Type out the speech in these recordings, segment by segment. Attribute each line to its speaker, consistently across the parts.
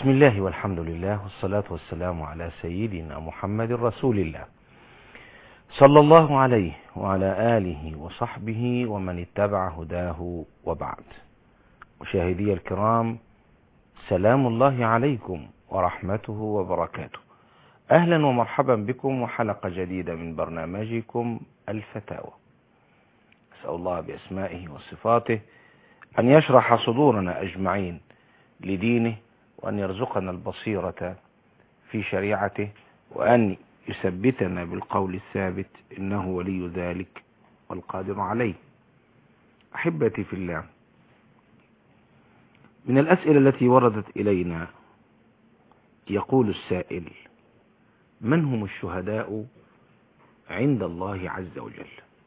Speaker 1: بسم الله والحمد لله والصلاة والسلام على سيدنا محمد رسول الله صلى الله عليه وعلى آله وصحبه ومن اتبع هداه وبعد. مشاهدي الكرام، سلام الله عليكم ورحمته وبركاته. أهلا ومرحبا بكم وحلقة جديدة من برنامجكم الفتاوى. أسأل الله بأسمائه وصفاته أن يشرح صدورنا أجمعين لدينه، وأن يرزقنا البصيرة في شريعته، وأن يثبتنا بالقول الثابت، إنه ولي ذلك والقادر عليه. أحبتي في الله، من الأسئلة التي وردت إلينا يقول السائل: من هم الشهداء عند الله عز وجل؟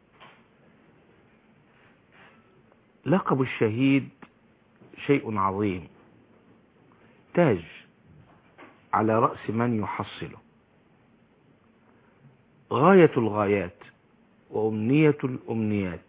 Speaker 1: لقب الشهيد شيء عظيم، تاج على رأس من يحصله، غاية الغايات وأمنية الأمنيات.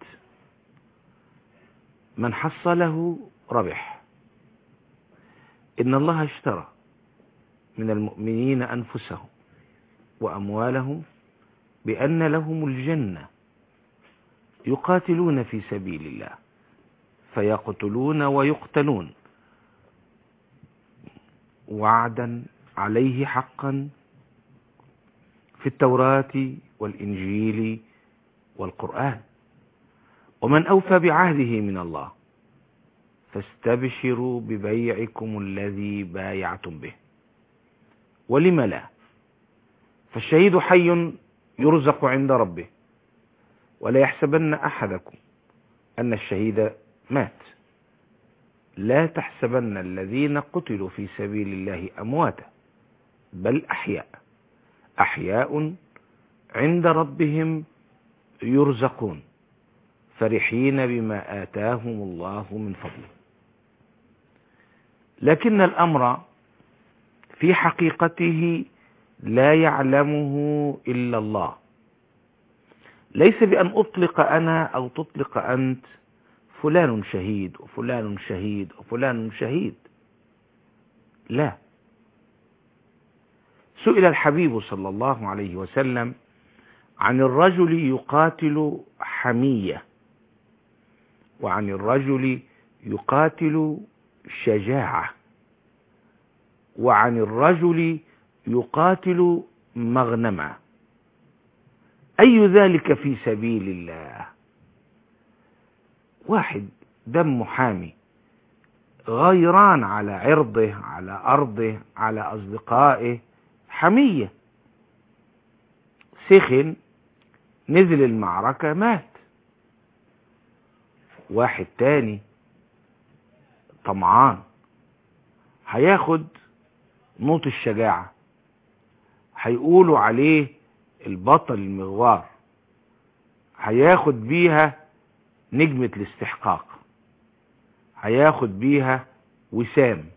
Speaker 1: من حصله ربح. إن الله اشترى من المؤمنين أنفسهم وأموالهم بأن لهم الجنة، يقاتلون في سبيل الله فيقتلون ويقتلون، وعدا عليه حقا في التوراة والإنجيل والقرآن. ومن أوفى بعهده من الله فاستبشروا ببيعكم الذي بايعتم به. ولم لا؟ فالشهيد حي يرزق عند ربه، ولا يحسبن أحدكم أن الشهيد مات. لا تحسبن الذين قتلوا في سبيل الله أمواتا، بل أحياء عند ربهم يرزقون، فرحين بما آتاهم الله من فضله. لكن الأمر في حقيقته لا يعلمه إلا الله. ليس بأن أطلق أنا أو تطلق أنت فلان شهيد وفلان شهيد وفلان شهيد، لا. سئل الحبيب صلى الله عليه وسلم عن الرجل يقاتل حمية، وعن الرجل يقاتل شجاعة، وعن الرجل يقاتل مغنما، أي ذلك في سبيل الله؟ واحد دم حامي، غيران على عرضه، على أرضه، على أصدقائه، حمية، سخن، نزل المعركة، مات. واحد تاني طمعان، هياخد نوط الشجاعة، هيقولوا عليه البطل المغوار، هياخد بيها نجمة الاستحقاق، هياخد بيها وسام.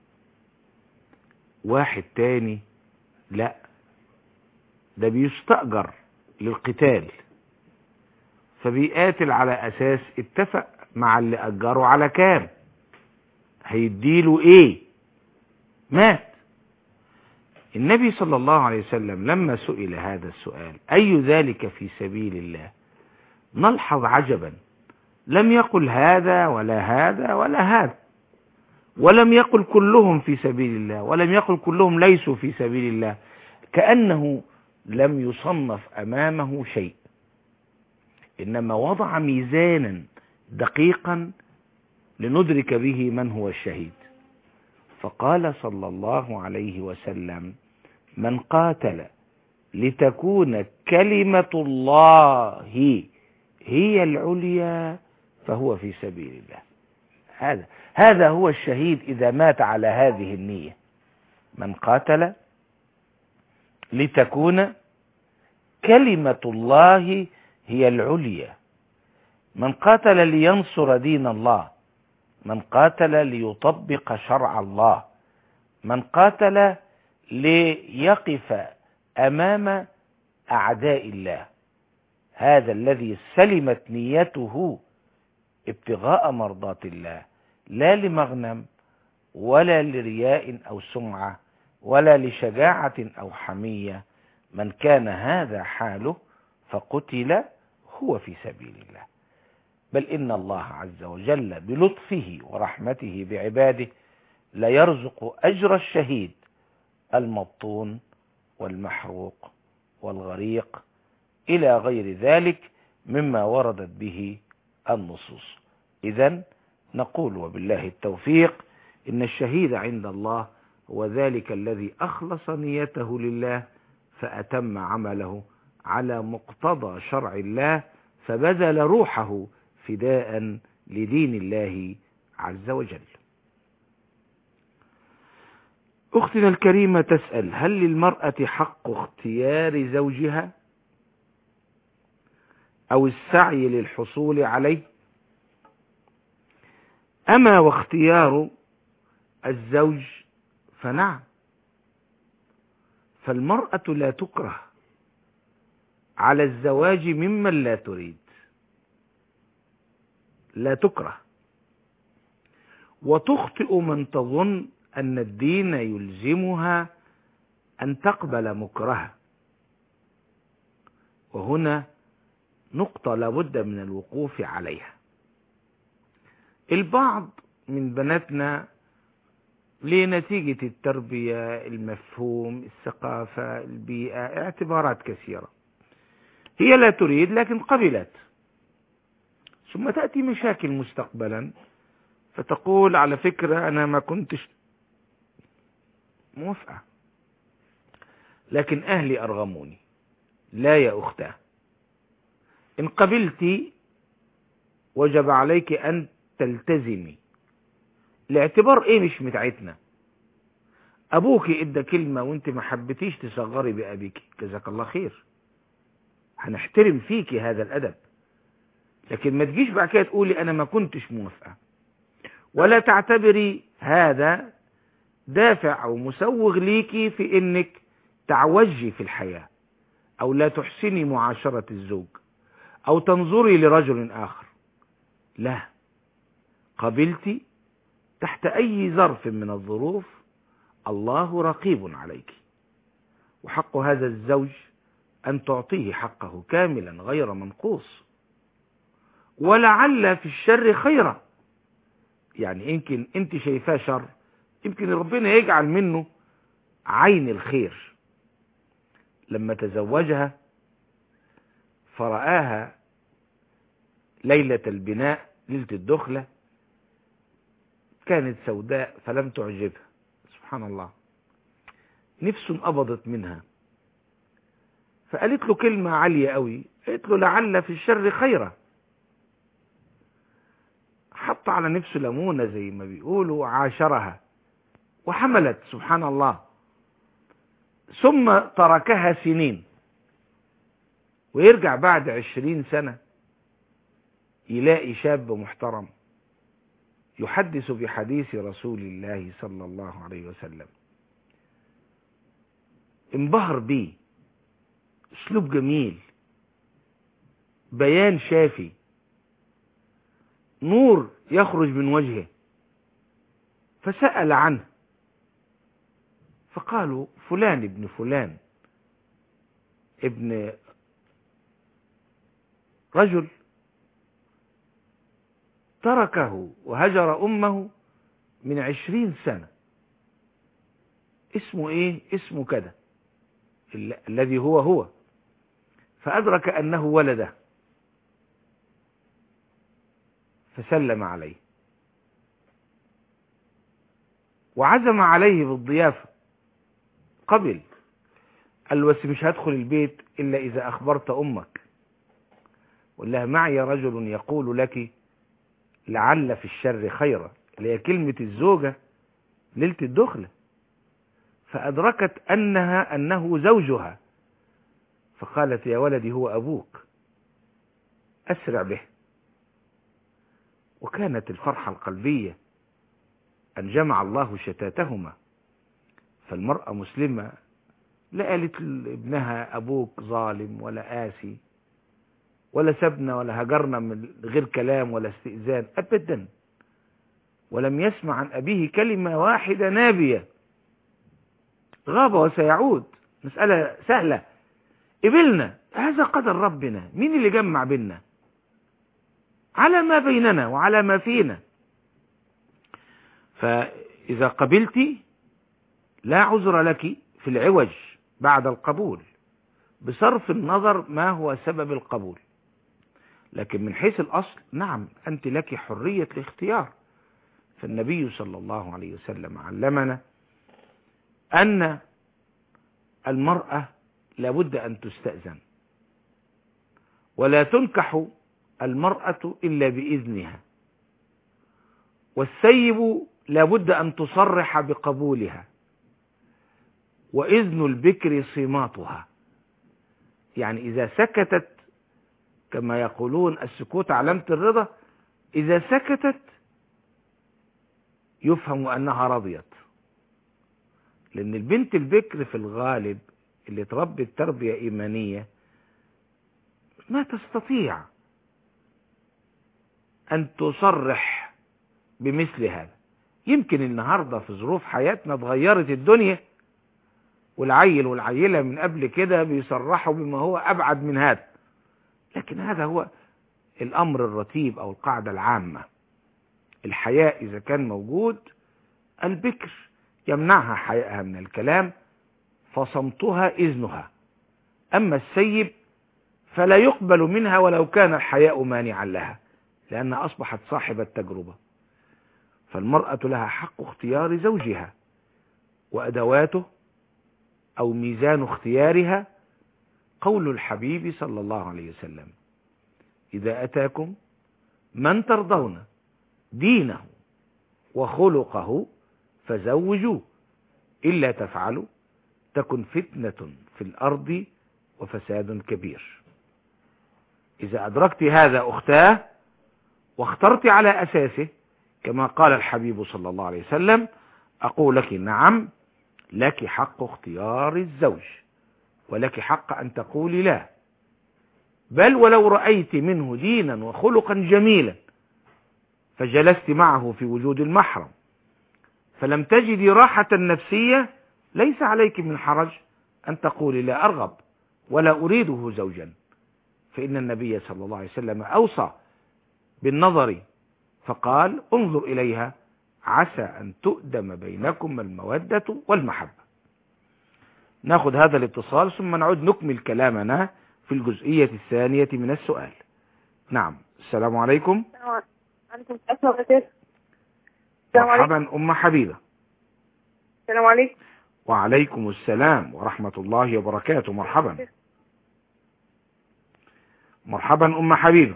Speaker 1: واحد تاني لا، ده بيستأجر للقتال، فبيقاتل على أساس اتفق مع اللي أجره على كام، هيديله ايه، مات. النبي صلى الله عليه وسلم لما سئل هذا السؤال: أي ذلك في سبيل الله؟ نلحظ عجبا، لم يقل هذا ولا هذا ولا هذا، ولم يقل كلهم في سبيل الله، ولم يقل كلهم ليسوا في سبيل الله، كأنه لم يصنف أمامه شيء، إنما وضع ميزانا دقيقا لندرك به من هو الشهيد. فقال صلى الله عليه وسلم: من قاتل لتكون كلمة الله هي العليا فهو في سبيل الله. هذا هو الشهيد إذا مات على هذه النية. من قاتل لتكون كلمة الله هي العليا، من قاتل لينصر دين الله، من قاتل ليطبق شرع الله، من قاتل ليقف أمام أعداء الله، هذا الذي سلمت نيته ابتغاء مرضات الله، لا لمغنم ولا لرياء أو سمعة ولا لشجاعة أو حمية. من كان هذا حاله فقتل هو في سبيل الله. بل إن الله عز وجل بلطفه ورحمته بعباده لا يرزق أجر الشهيد المبطون والمحروق والغريق إلى غير ذلك مما وردت به النصوص. إذن نقول وبالله التوفيق إن الشهيد عند الله هو ذلك الذي أخلص نيته لله فأتم عمله على مقتضى شرع الله، فبذل روحه فداء لدين الله عز وجل. أختنا الكريمة تسأل: هل للمرأة حق اختيار زوجها أو السعي للحصول عليه؟ أما واختيار الزوج فنعم، فالمرأة لا تكره على الزواج ممن لا تريد، لا تكره. وتخطئ من تظن أن الدين يلزمها أن تقبل مكرها. وهنا نقطة لابد من الوقوف عليها. البعض من بناتنا لنتيجة التربية، المفهوم، الثقافة، البيئة، اعتبارات كثيرة، هي لا تريد لكن قبلت، ثم تأتي مشاكل مستقبلا فتقول: على فكرة أنا ما كنتش موافقة لكن أهلي أرغموني. لا يا أختاه، إن قبلتي وجب عليك أن تلتزمي. الاعتبار إيه مش متعتنا. أبوك إدى كلمة وانت ما حبتيش تصغري بأبيك، جزاك الله خير، هنحترم فيك هذا الأدب، لكن ما تجيش بعد كده تقولي أنا ما كنتش موافقة، ولا تعتبري هذا دافع أو مسوغ ليكي في إنك تعوجي في الحياة، أو لا تحسني معاشرة الزوج، أو تنظري لرجل آخر. لا، قبلتي تحت أي ظرف من الظروف، الله رقيب عليك، وحق هذا الزوج أن تعطيه حقه كاملا غير منقوص. ولعل في الشر خيرا، يعني يمكن انت شايفاه شر، يمكن ربنا يجعل منه عين الخير. لما تزوجها فرآها ليلة البناء، ليلة الدخلة، كانت سوداء فلم تعجبها، سبحان الله، نفس قبضت منها، فقالت له كلمة عالية قوي، قالت له: لعل في الشر خيرا. حط على نفسه ليمونة زي ما بيقولوا، عاشرها وحملت، سبحان الله. ثم تركها سنين، ويرجع بعد 20 سنة يلاقي شاب محترم يحدث بحديث رسول الله صلى الله عليه وسلم، انبهر بيه، اسلوب جميل، بيان شافي، نور يخرج من وجهه. فسأل عنه فقالوا: فلان ابن فلان، ابن رجل تركه وهجر أمه من 20 سنة. اسمه ايه؟ اسمه كذا، الذي هو. فأدرك أنه ولده فسلم عليه وعزم عليه بالضيافة، قبل. قال له: بس مش هدخل البيت إلا إذا أخبرت أمك، وقال لها: معي رجل يقول لك لعل في الشر خيرا، اللي هي كلمة الزوجة ليلة الدخلة. فأدركت أنه زوجها، فقالت: يا ولدي هو أبوك، أسرع به. وكانت الفرحة القلبية أن جمع الله شتاتهما. فالمرأة مسلمة لا قالت لابنها أبوك ظالم ولا قاسي ولا سبنا ولا هجرنا من غير كلام ولا استئذان، أبدا. ولم يسمع عن أبيه كلمة واحدة نابية، غاب وسيعود، مسألة سهلة، قبلنا، هذا قدر ربنا، مين اللي جمع بيننا؟ على ما بيننا وعلى ما فينا. فإذا قبلت لا عذر لك في العوج بعد القبول، بصرف النظر ما هو سبب القبول. لكن من حيث الأصل نعم، أنت لك حرية الاختيار. فالنبي صلى الله عليه وسلم علمنا أن المرأة لابد أن تستأذن، ولا تنكح المرأة إلا بإذنها، والسيب لابد أن تصرح بقبولها، وإذن البكر صماتها. يعني إذا سكتت، كما يقولون السكوت علامة الرضا، إذا سكتت يفهم أنها رضيت. لأن البنت البكر في الغالب اللي تربت تربية إيمانية ما تستطيع أن تصرح بمثل هذا. يمكن النهاردة في ظروف حياتنا اتغيرت الدنيا، والعيل والعيلة من قبل كده بيصرحوا بما هو أبعد من هذا، لكن هذا هو الأمر الرتيب أو القاعدة العامة. الحياء إذا كان موجود، البكر يمنعها حياءها من الكلام، فصمتها إذنها. أما السيب فلا يقبل منها ولو كان الحياء مانعا لها، لأنها أصبحت صاحبة تجربة. فالمرأة لها حق اختيار زوجها، وأدواته أو ميزان اختيارها قول الحبيب صلى الله عليه وسلم: إذا أتاكم من ترضون دينه وخلقه فزوجوه، إلا تفعلوا تكن فتنة في الأرض وفساد كبير. إذا أدركت هذا أختاه واخترت على أساسه كما قال الحبيب صلى الله عليه وسلم، أقول لك نعم، لك حق اختيار الزوج، ولك حق أن تقولي لا، بل ولو رأيت منه دينا وخلقا جميلا فجلست معه في وجود المحرم فلم تجدي راحة نفسية، ليس عليك من حرج أن تقولي لا أرغب ولا أريده زوجا. فإن النبي صلى الله عليه وسلم أوصى بالنظر فقال: انظر إليها عسى أن تؤدم بينكم المودة والمحبة. ناخذ هذا الاتصال ثم نعود نكمل كلامنا في الجزئية الثانية من السؤال. نعم، السلام عليكم.
Speaker 2: عليكم السلام.
Speaker 1: مرحبا أم حبيبة.
Speaker 2: السلام عليكم.
Speaker 1: وعليكم السلام ورحمة الله وبركاته. مرحبا مرحبا أم حبيبة.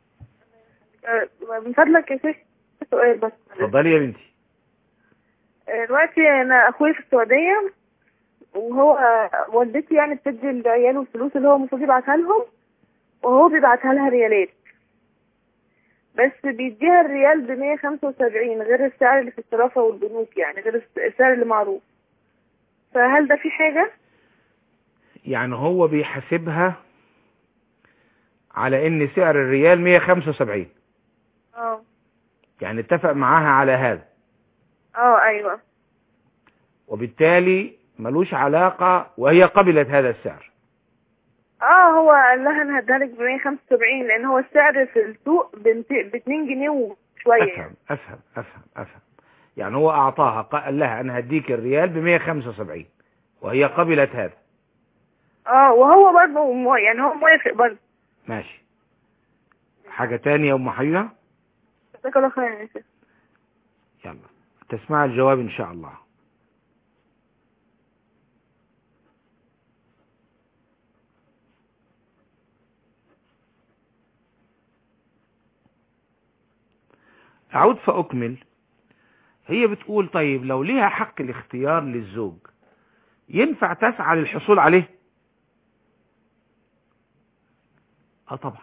Speaker 2: من فضلك يا شيخ سؤال بس.
Speaker 1: اتفضلي يا بنتي.
Speaker 2: دلوقتي أنا أخوي في السعودية، وهو والدتي يعني بتدي لعياله الفلوس اللي هو المفروض يبعتها لهم، وهو بيبعتها لها ريالات، بس بيديها الريال ب 175 غير السعر اللي في الصرافة والبنوك، يعني غير السعر اللي معروف. فهل ده في حاجة؟
Speaker 1: يعني هو بيحاسبها على ان سعر الريال 175. يعني اتفق معاها على هذا.
Speaker 2: ايوه.
Speaker 1: وبالتالي ملوش علاقة وهي قبلت هذا السعر.
Speaker 2: هو قال لها انا هديها لك ب 175 لان هو السعر في السوق ب 2 جنيه وشويه.
Speaker 1: افهم. يعني هو اعطاها، قال لها انا هديك الريال ب 175 وهي قبلت هذا.
Speaker 2: وهو برضه يعني هو موافق برضه.
Speaker 1: ماشي. حاجة تانية يا ام حبيبة؟
Speaker 2: جزاك الله خير يا شيخ.
Speaker 1: يلا تسمع الجواب ان شاء الله. أعود فأكمل. هي بتقول طيب لو ليها حق الاختيار للزوج ينفع تسعى للحصول عليه؟ طبعا،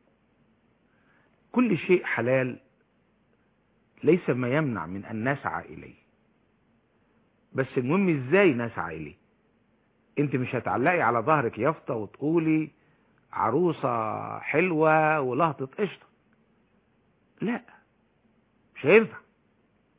Speaker 1: كل شيء حلال ليس ما يمنع من أن نسعى إليه، بس المهم إزاي نسعى إليه. أنت مش هتعلقي على ظهرك يافطة وتقولي عروسة حلوة ولهطة قشطة، لا، مش هينفع.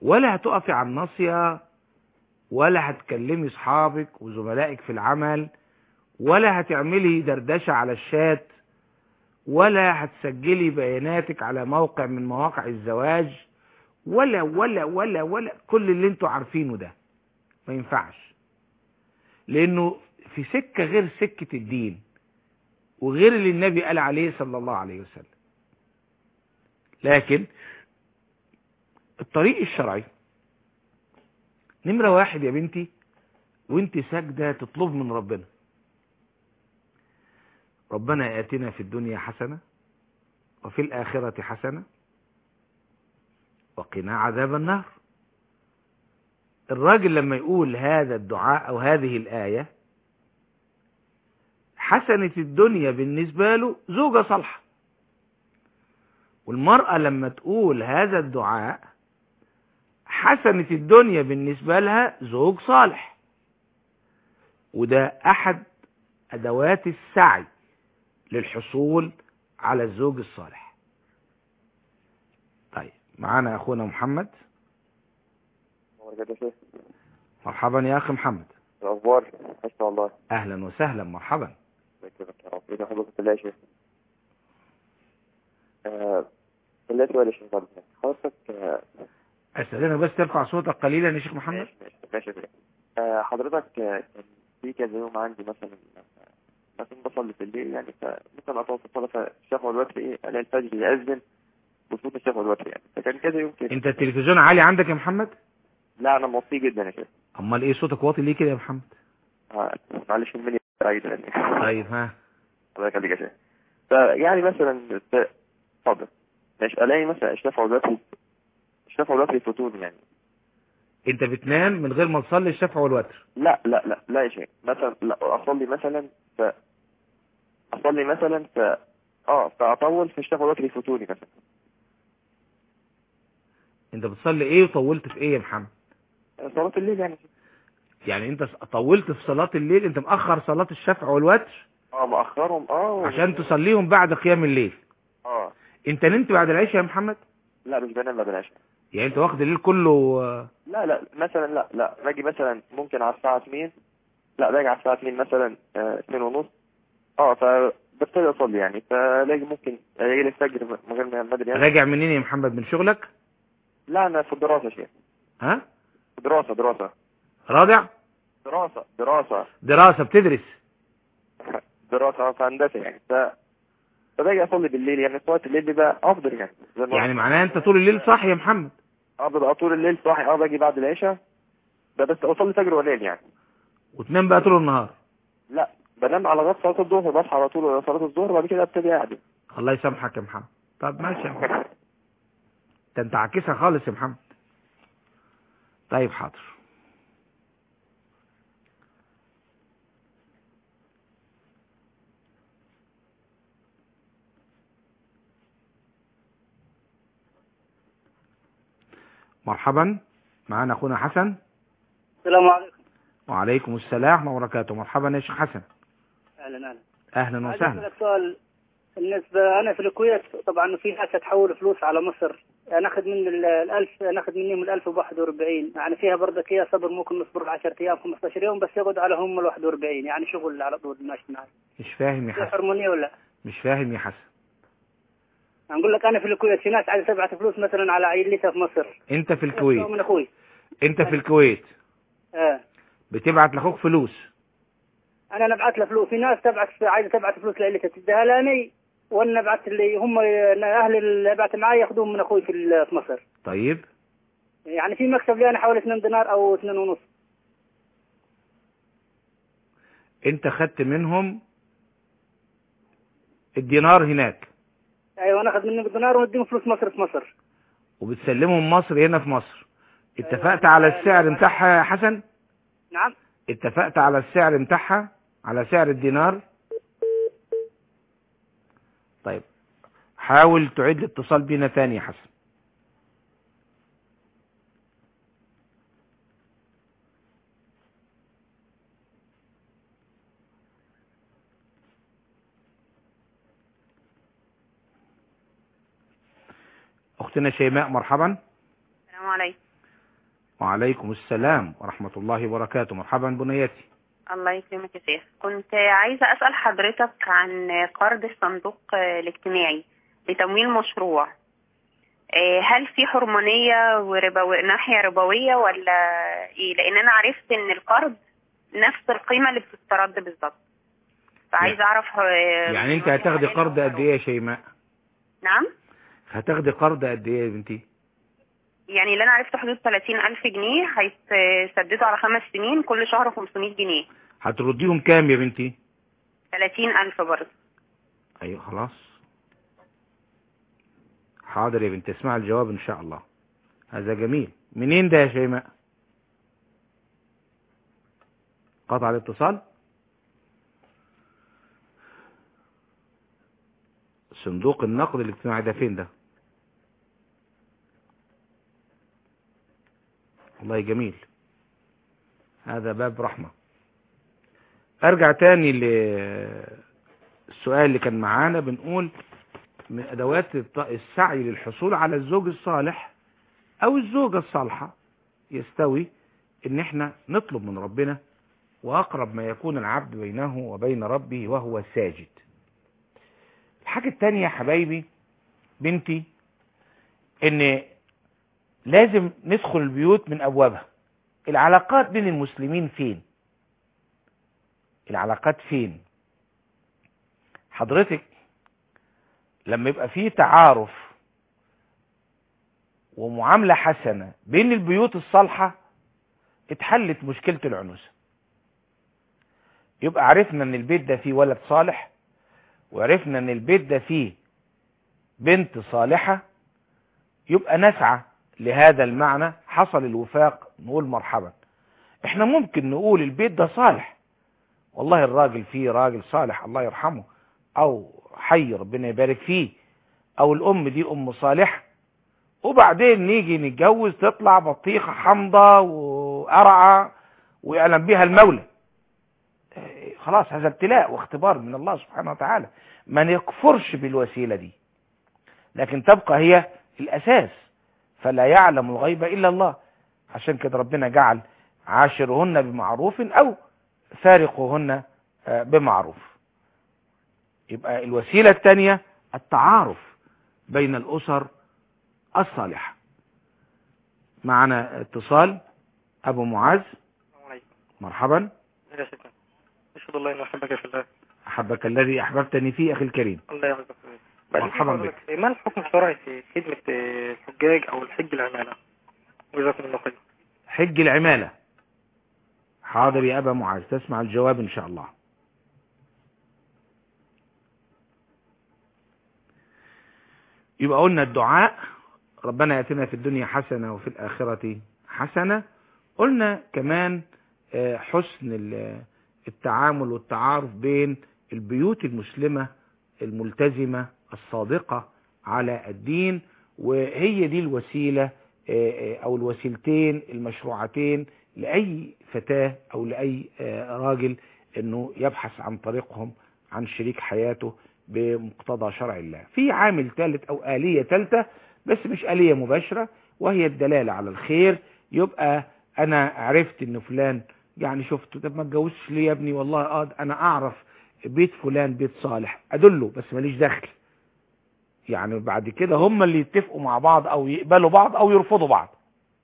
Speaker 1: ولا هتقفي على الناصية، ولا هتكلمي اصحابك وزملائك في العمل، ولا هتعملي دردشة على الشات، ولا هتسجلي بياناتك على موقع من مواقع الزواج، ولا ولا ولا ولا كل اللي انتوا عارفينه ده ما ينفعش، لانه في سكة غير سكة الدين وغير اللي النبي قال عليه صلى الله عليه وسلم. لكن الطريق الشرعي نمرة واحد يا بنتي، وانت ساجدة تطلب من ربنا: ربنا آتنا في الدنيا حسنة وفي الآخرة حسنة وقنا عذاب النار. الراجل لما يقول هذا الدعاء أو هذه الآية، حسنة الدنيا بالنسبة له زوجة صالحة، والمرأة لما تقول هذا الدعاء حسنة الدنيا بالنسبة لها زوج صالح. وده أحد أدوات السعي للحصول على الزوج الصالح. طيب معانا أخونا محمد. مرحبا يا أخي محمد.
Speaker 3: الأخبار ما شاء الله.
Speaker 1: أهلا وسهلا، مرحبا.
Speaker 3: إذا حضرتك بالله يا شيخ. بالله سؤال يا شيخ حضرتك.
Speaker 1: أستاذنك بس ترفع صوتك قليلا يا شيخ محمد.
Speaker 3: ماشي. حضرتك كان في كذا يوم عندي مثلا بصلي في الليل يعني، فممكن أطول في الصلاة فالشيخ والوتر ألاقي الفجر يأذن بصوت الشيخ والوتر يعني، فكان كذا يوم كده.
Speaker 1: أنت التلفزيون عالي عندك يا محمد؟
Speaker 3: لا أنا موطي جدا يا شيخ.
Speaker 1: أمال إيه صوتك واطي ليه كده يا محمد؟
Speaker 3: معلش مني بعيد يعني.
Speaker 1: طيب ها.
Speaker 3: الله يخليك يا شيخ. فيعني مثلا اتفضل ماشي، الاقي مثلا الشفع والوتر يفوتوني يعني.
Speaker 1: انت بتنام من غير ما تصلي الشفع والوتر؟
Speaker 3: لا يا شيخ. مثلا لا اصلي مثلا فاطول في الشفع والوتر يفوتوني مثلا.
Speaker 1: انت بتصلي ايه وطولت في ايه يا محمد؟
Speaker 3: صلاة الليل يعني.
Speaker 1: يعني انت طولت في صلاة الليل، انت مأخر صلاة الشفع والوتر؟
Speaker 3: مأخرهم
Speaker 1: عشان تصليهم بعد قيام الليل. انت نمت بعد العشاء يا محمد؟
Speaker 3: لا مش بنام بعد العشاء.
Speaker 1: يعني انت واخد الليل كله؟
Speaker 3: لا مثلا لا باجي مثلا ممكن على الساعة 2. لا باجي على الساعة 2 مثلا 2 ونص. فببتدي اصلي يعني، فلاقي ممكن يجي لي الفجر من غير ما ادري يعني.
Speaker 1: راجع منين يا محمد، من شغلك؟
Speaker 3: لا انا في الدراسة يا شيخ.
Speaker 1: ها؟
Speaker 3: دراسة.
Speaker 1: رادع؟ دراسة بتدرس؟
Speaker 3: دراسة في هندسة يعني. فباجي اصلي بالليل يعني، صلاة الليل بيبقى افضل يعني.
Speaker 1: يعني معناها انت طول الليل صاحي يا محمد؟
Speaker 3: ببقى طول الليل صاحي. باجي بعد العشاء بس اصلي فجر وانام يعني.
Speaker 1: وتنام بقى طول النهار؟
Speaker 3: لا بنام على غد صلاة الظهر، بصحى على طول صلاة الظهر وبعد كده ابتدي اقعد.
Speaker 1: الله يسامحك يا محمد. طب ماشي يا محمد. انت عاكسها خالص يا محمد. طيب حاضر. مرحبا، معانا اخونا حسن.
Speaker 4: السلام عليكم.
Speaker 1: وعليكم السلام ورحمة الله وبركاته. مرحبا يا شيخ حسن. اهلا وسهلا.
Speaker 4: عايز سؤال. بالنسبة انا في الكويت طبعا في ناس تحول فلوس على مصر، ناخذ من ناخذ منهم 1041 يعني، فيها برضك يا صبر ممكن نصبر 10 ايام 15 يوم بس يقعد على هم ال 41 يعني شغل على طول ماشي معي.
Speaker 1: مش فاهم يا حسن.
Speaker 4: حرمانية ولا؟
Speaker 1: مش فاهم يا حسن.
Speaker 4: نقول لك انا في الكويت في ناس عايزه تبعت فلوس مثلا على عائلتها في مصر.
Speaker 1: انت في الكويت؟
Speaker 4: من اخوي.
Speaker 1: انت في الكويت بتبعت لاخوك فلوس؟
Speaker 4: انا نبعت له فلوس. في ناس عايزه تبعت فلوس لعائلتها تديها لاني، وانا بعت اللي هم اهل اللي بعت معي ياخذوهم من اخوي في مصر.
Speaker 1: طيب
Speaker 4: يعني في مكسب لي انا حوالي 2 دينار او 2 ونص.
Speaker 1: انت خدت منهم الدينار هناك؟
Speaker 4: ايوه انا اخذ منهم الدينار ونديهم فلوس مصر في مصر،
Speaker 1: وبتسلمهم مصر هنا في مصر. اتفقت على السعر بتاعها يا حسن؟
Speaker 4: نعم
Speaker 1: اتفقت على السعر بتاعها، على سعر الدينار؟ طيب حاول تعيد الاتصال بينا ثاني يا حسن. اختنا شيماء مرحبا.
Speaker 5: السلام عليكم.
Speaker 1: وعليكم السلام ورحمة الله وبركاته. مرحبا بنيتي.
Speaker 5: الله يكرمك يا شيخ. كنت عايزة أسأل حضرتك عن قرض الصندوق الاجتماعي لتمويل مشروع. هل في حرمانية ناحية ربوية ولا إيه؟ لأن أنا عرفت إن القرض نفس القيمة اللي بتسترد بالظبط، فعايزة أعرف.
Speaker 1: يعني أنت هتاخدي قرض قد إيه يا شيماء؟
Speaker 5: نعم،
Speaker 1: هتاخدي قرض قد إيه يا بنتي؟
Speaker 5: يعني اللي أنا عرفت حدود 30,000 جنيه هيتسددوا على 5 سنين، كل شهر 500 جنيه.
Speaker 1: هترديهم كام يا بنتي؟
Speaker 5: 30,000 برضه.
Speaker 1: أيوة خلاص، حاضر يا بنتي، اسمع الجواب إن شاء الله. هذا جميل. منين ده يا شيماء؟ قطع الاتصال. صندوق النقد الاجتماعي ده فين ده؟ والله جميل، هذا باب رحمة. ارجع تاني للسؤال اللي كان معانا. بنقول من ادوات السعي للحصول على الزوج الصالح او الزوجة الصالحة يستوي ان احنا نطلب من ربنا، واقرب ما يكون العبد بينه وبين ربه وهو ساجد. الحاجة التانية يا حبايبي بنتي، ان لازم ندخل البيوت من ابوابها. العلاقات بين المسلمين فين؟ العلاقات فين؟ حضرتك لما يبقى فيه تعارف ومعاملة حسنة بين البيوت الصالحة اتحلت مشكلة العنوسة. يبقى عرفنا ان البيت ده فيه ولد صالح، وعرفنا ان البيت ده فيه بنت صالحة، يبقى نسعى لهذا المعنى. حصل الوفاق نقول مرحبا. احنا ممكن نقول البيت ده صالح، والله الراجل فيه راجل صالح الله يرحمه او حي ربنا يبارك فيه، او الام دي ام صالحة، وبعدين نيجي نتجوز تطلع بطيخة حمضة وقرعة ويعلم بها المولى. خلاص هذا ابتلاء واختبار من الله سبحانه وتعالى، ما نكفرش بالوسيلة دي، لكن تبقى هي الأساس. فلا يعلم الغيب إلا الله. عشان كده ربنا جعل عاشرهن بمعروف أو فارقهن بمعروف. يبقى الوسيلة الثانية التعارف بين الأسر الصالحة. معنا اتصال. أبو معاذ. مرحبا.
Speaker 6: أشهد الله إنه أحبك في الله.
Speaker 1: أحبك الذي أحببتني فيه أخي الكريم.
Speaker 6: الله يحفظك.
Speaker 1: مرحبا بك.
Speaker 6: ما الحكم الشرعي في خدمة الحجاج أو الحج العمالة؟ وجزاكم الله خير.
Speaker 1: حج العمالة. حاضر يا أبا معاذ، تسمع الجواب إن شاء الله. يبقى قلنا الدعاء ربنا يأتنا في الدنيا حسنة وفي الآخرة حسنة. قلنا كمان حسن التعامل والتعارف بين البيوت المسلمة الملتزمة الصادقة على الدين، وهي دي الوسيلة أو الوسيلتين المشروعتين لأي فتاة أو لأي راجل أنه يبحث عن طريقهم عن شريك حياته بمقتضى شرع الله. في عامل ثالث أو آلية ثالثة بس مش آلية مباشرة، وهي الدلالة على الخير. يبقى أنا عرفت أن فلان يعني شفته، طب ما اتجوزش ليه يا ابني؟ والله أنا أعرف بيت فلان بيت صالح، أدله بس ماليش دخل. يعني بعد كده هم اللي يتفقوا مع بعض أو يقبلوا بعض أو يرفضوا بعض.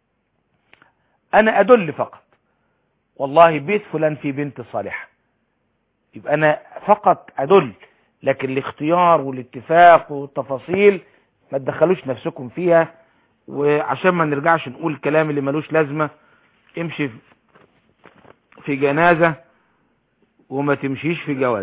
Speaker 1: أنا أدل فقط، والله بيت فلان فيه بنت صالحة، يبقى أنا فقط أدل، لكن الاختيار والاتفاق والتفاصيل ما تدخلوش نفسكم فيها. وعشان ما نرجعش نقول كلام اللي ملوش لازمة، امشي في جنازة وما تمشيش في جواز.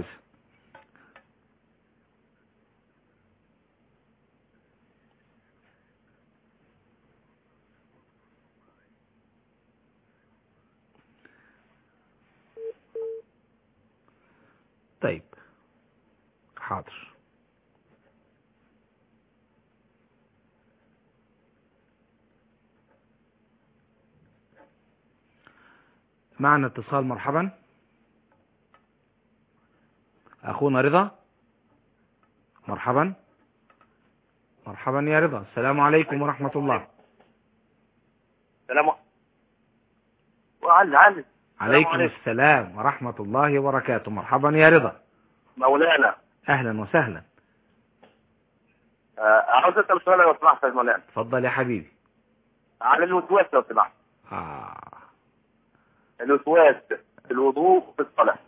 Speaker 1: طيب حاضر. معنا اتصال. مرحبا اخونا رضا. مرحبا. مرحبا يا رضا. السلام عليكم ورحمة الله.
Speaker 7: علي.
Speaker 1: عليكم السلام ورحمة الله وبركاته. مرحبا يا رضا.
Speaker 7: مولانا
Speaker 1: أهلا وسهلا.
Speaker 7: عاوز اسال سؤال لو سمحت يا مولانا.
Speaker 1: اتفضل يا حبيبي.
Speaker 7: على الوسواس لو سمحت. الوسواس في الوضوء في الصلاة.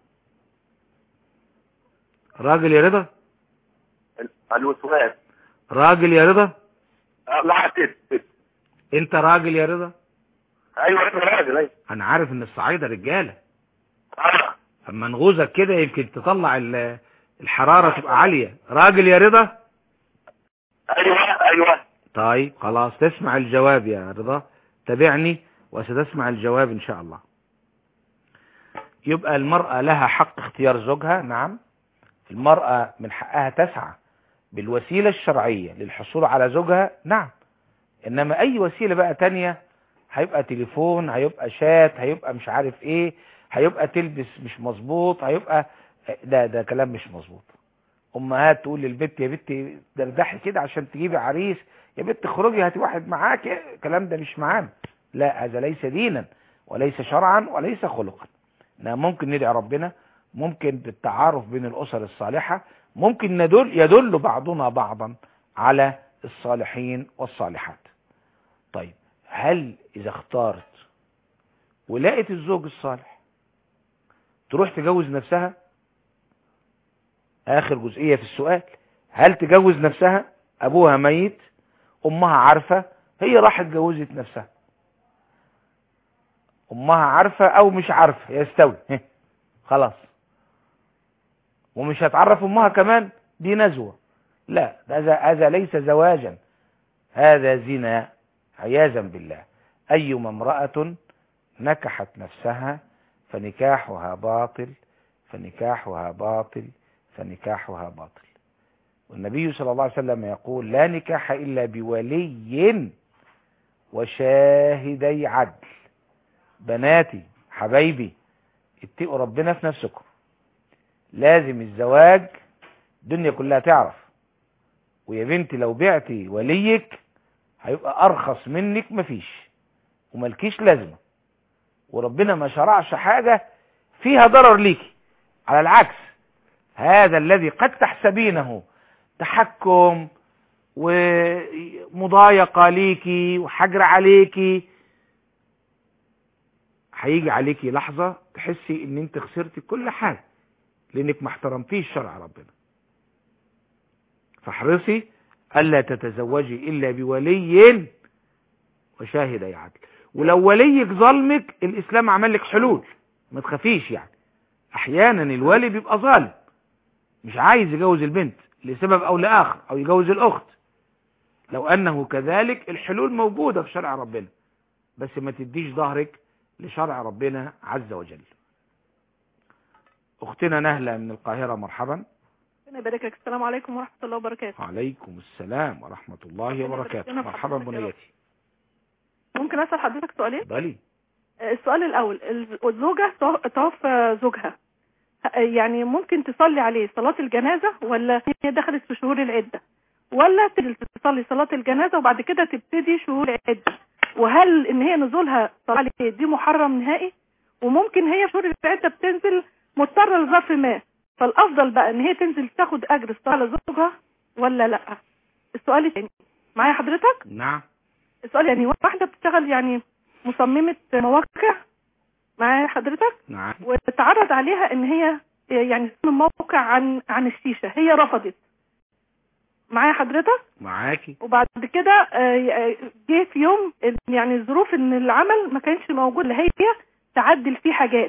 Speaker 1: راجل يا رضا؟
Speaker 7: الوسواس.
Speaker 1: راجل يا رضا؟
Speaker 7: لا ست.
Speaker 1: انت راجل يا رضا؟
Speaker 7: ايوه انا راجل. ايوه
Speaker 1: انا عارف ان الصعايدة رجالة. اما نغوزك كده يمكن تطلع الحرارة تبقى عالية. راجل يا رضا؟
Speaker 7: ايوه.
Speaker 1: طيب خلاص تسمع الجواب يا رضا، تابعني وستسمع الجواب ان شاء الله. يبقى المرأة لها حق اختيار زوجها. نعم، المرأة من حقها تسعى بالوسيلة الشرعية للحصول على زوجها. نعم، انما اي وسيلة بقى تانية، هيبقى تليفون، هيبقى شات، هيبقى مش عارف ايه، هيبقى تلبس مش مظبوط، هيبقى ده كلام مش مظبوط. امهات تقول للبت يا بنتي دردحي كده عشان تجيبي عريس، يا بنت اخرجي هاتي واحد معاك. الكلام ده مش معانا. لا، هذا ليس دينا وليس شرعا وليس خلقا. ممكن ندعي ربنا، ممكن بالتعارف بين الاسر الصالحة، ممكن يدل بعضنا بعضا على الصالحين والصالحات. طيب، هل اذا اختارت ولقيت الزوج الصالح تروح تجوز نفسها؟ اخر جزئية في السؤال، هل تجوز نفسها؟ ابوها ميت، امها عارفة، هي راحت جوزت نفسها. امها عارفة او مش عارفة يستوي، خلاص. ومش هتعرف امها كمان، دي نزوة. لا، هذا ليس زواجا، هذا زنا عياذا بالله. ايما امرأة نكحت نفسها فنكاحها باطل، فنكاحها باطل، فنكاحها باطل. والنبي صلى الله عليه وسلم يقول: لا نكاح إلا بولي وشاهدي عدل. بناتي حبايبي، اتقوا ربنا في نفسكم. لازم الزواج الدنيا كلها تعرف. ويا بنتي لو بعتي وليك هيبقى أرخص منك مفيش وملكيش لازمة، وربنا ما شرعش حاجة فيها ضرر ليكي. على العكس، هذا الذي قد تحسبينه تحكم ومضايقة ليكي وحجر عليكي، هيجي عليكي لحظة تحسي ان انت خسرتي كل حاجة لانك ما احترمتيش شرع ربنا. فاحرصي الا تتزوجي الا بولي وشاهدي عدل. ولو وليك ظلمك، الاسلام عمل لك حلول، ما تخافيش. يعني احيانا الولي بيبقى ظالم، مش عايز يجوز البنت لسبب او لاخر، او يجوز الاخت. لو انه كذلك الحلول موجودة في شرع ربنا، بس ما تديش ظهرك لشرع ربنا عز وجل. اختنا نهلة من القاهرة، مرحبا.
Speaker 8: ربنا يبارك لك. السلام عليكم ورحمة الله وبركاته.
Speaker 1: وعليكم السلام ورحمة الله وبركاته. مرحبا بنيتي.
Speaker 8: ممكن اسأل حضرتك سؤالين؟
Speaker 1: اتفضلي.
Speaker 8: السؤال الاول، الزوجة توفى زوجها، يعني ممكن تصلي عليه صلاة الجنازة، ولا هي دخلت في شهور العدة، ولا تصلي صلاة الجنازة وبعد كده تبتدي شهور العدة؟ وهل ان هي نزولها صلاة عليه دي محرم نهائي؟ وممكن هي في شهور العدة بتنزل مضطرة لظرف ما، فالافضل بقى ان هي تنزل تاخد اجر الصلاة على زوجها ولا لا؟ السؤال الثاني معايا حضرتك؟
Speaker 1: نعم.
Speaker 8: السؤال يعني واحدة بتشتغل يعني مصممة مواقع معايا حضرتك؟
Speaker 1: نعم.
Speaker 8: وتعرض عليها ان هي يعني تصمم موقع عن الشيشة، هي رفضت. معايا حضرتك؟
Speaker 1: معاكي.
Speaker 8: وبعد كده جه في يوم يعني الظروف ان العمل ما كانش موجود اللي هي تعدل فيه حاجات،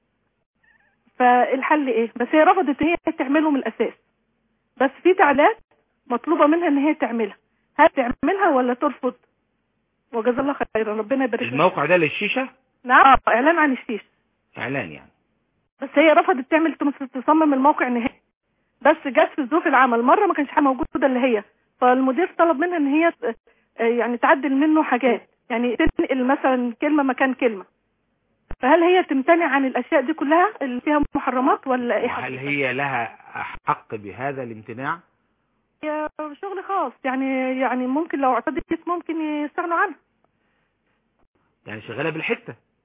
Speaker 8: فالحل ايه؟ بس هي رفضت ان هي تعمله من الاساس، بس في تعليقات مطلوبة منها ان هي تعملها، هل تعملها ولا ترفض؟ وجزا الله خيرا، ربنا يبارك لك.
Speaker 1: الموقع ده للشيشة؟
Speaker 8: نعم، اعلان عن الشيشة.
Speaker 1: اعلان يعني. بس
Speaker 8: هي رفضت تعمل تصمم الموقع نهائي، بس جت في ظروف العمل مرة ما كانش حاجة موجودة اللي هي، فالمدير طلب منها ان هي يعني تعدل منه حاجات، يعني تنقل مثلا كلمة مكان كلمة. فهل هي تمتنع عن الاشياء دي كلها اللي فيها محرمات ولا ايه؟
Speaker 1: هل هي لها حق بهذا الامتناع؟
Speaker 8: هي شغل خاص، يعني ممكن لو اعتدت ممكن يستغنوا عنها.
Speaker 1: يعني شغالة بالحتة.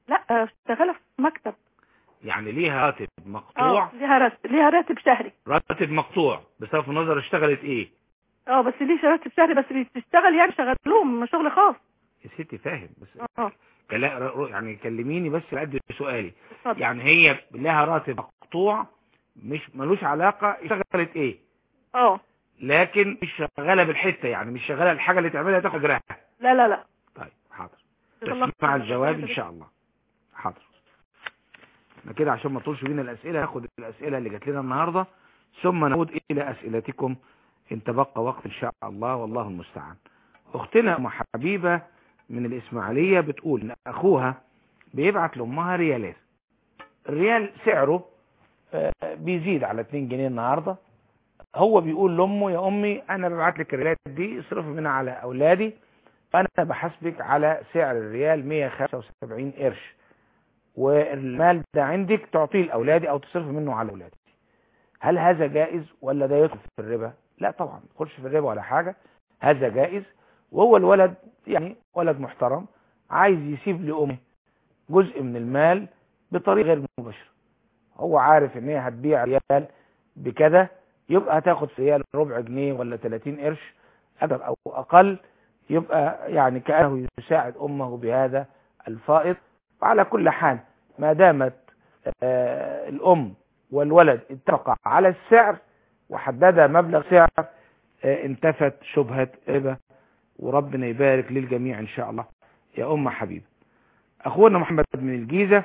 Speaker 8: لا شغالة في مكتب.
Speaker 1: يعني ليها راتب مقطوع؟
Speaker 8: ليها راتب شهري.
Speaker 1: راتب مقطوع بصرف النظر اشتغلت ايه؟
Speaker 8: بس ليه راتب شهري، بس بتشتغل يعني شغلهم شغل خاص.
Speaker 1: يا ستي فاهم، بس يعني كلميني بس قد سؤالي. يعني هي لها راتب مقطوع مش ملوش علاقة اشتغلت ايه؟ لكن مش شغالة بالحتة، يعني مش شغالة الحاجة اللي تعملها تاخد اجرها.
Speaker 8: لا.
Speaker 1: طيب حاضر، تسمع الجواب ان شاء الله. حاضر. احنا كده عشان ما طولش بينا الاسئلة هاخد الاسئلة اللي جات لنا النهاردة ثم نعود الى اسئلتكم ان تبقى وقت ان شاء الله، والله المستعان. اختنا ام حبيبة من الاسماعيلية بتقول ان اخوها بيبعت لامها ريالات. الريال سعره بيزيد على 2 جنيه النهاردة. هو بيقول لامه يا امي انا ببعت لك الريالات دي اصرفي منها على اولادي، فانا بحاسبك على سعر الريال 175 قرش، والمال ده عندك تعطيه لاولادي او تصرفي منه على اولادي. هل هذا جائز ولا ده يدخل في الربا؟ لا طبعا ما يدخلش في الربا ولا حاجة، هذا جائز. وهو الولد يعني ولد محترم عايز يسيب لأمه جزء من المال بطريقة غير مباشرة. هو عارف ان هي هتبيع ريال بكده، يبقى هتاخد في ريال ربع جنيه ولا 30 قرش اكثر او اقل، يبقى يعني كأنه يساعد امه بهذا الفائض. وعلى كل حال ما دامت الام والولد اتفقا على السعر وحدد مبلغ سعر انتفت شبهة ربا، وربنا يبارك للجميع ان شاء الله. يا ام حبيب، اخونا محمد من الجيزة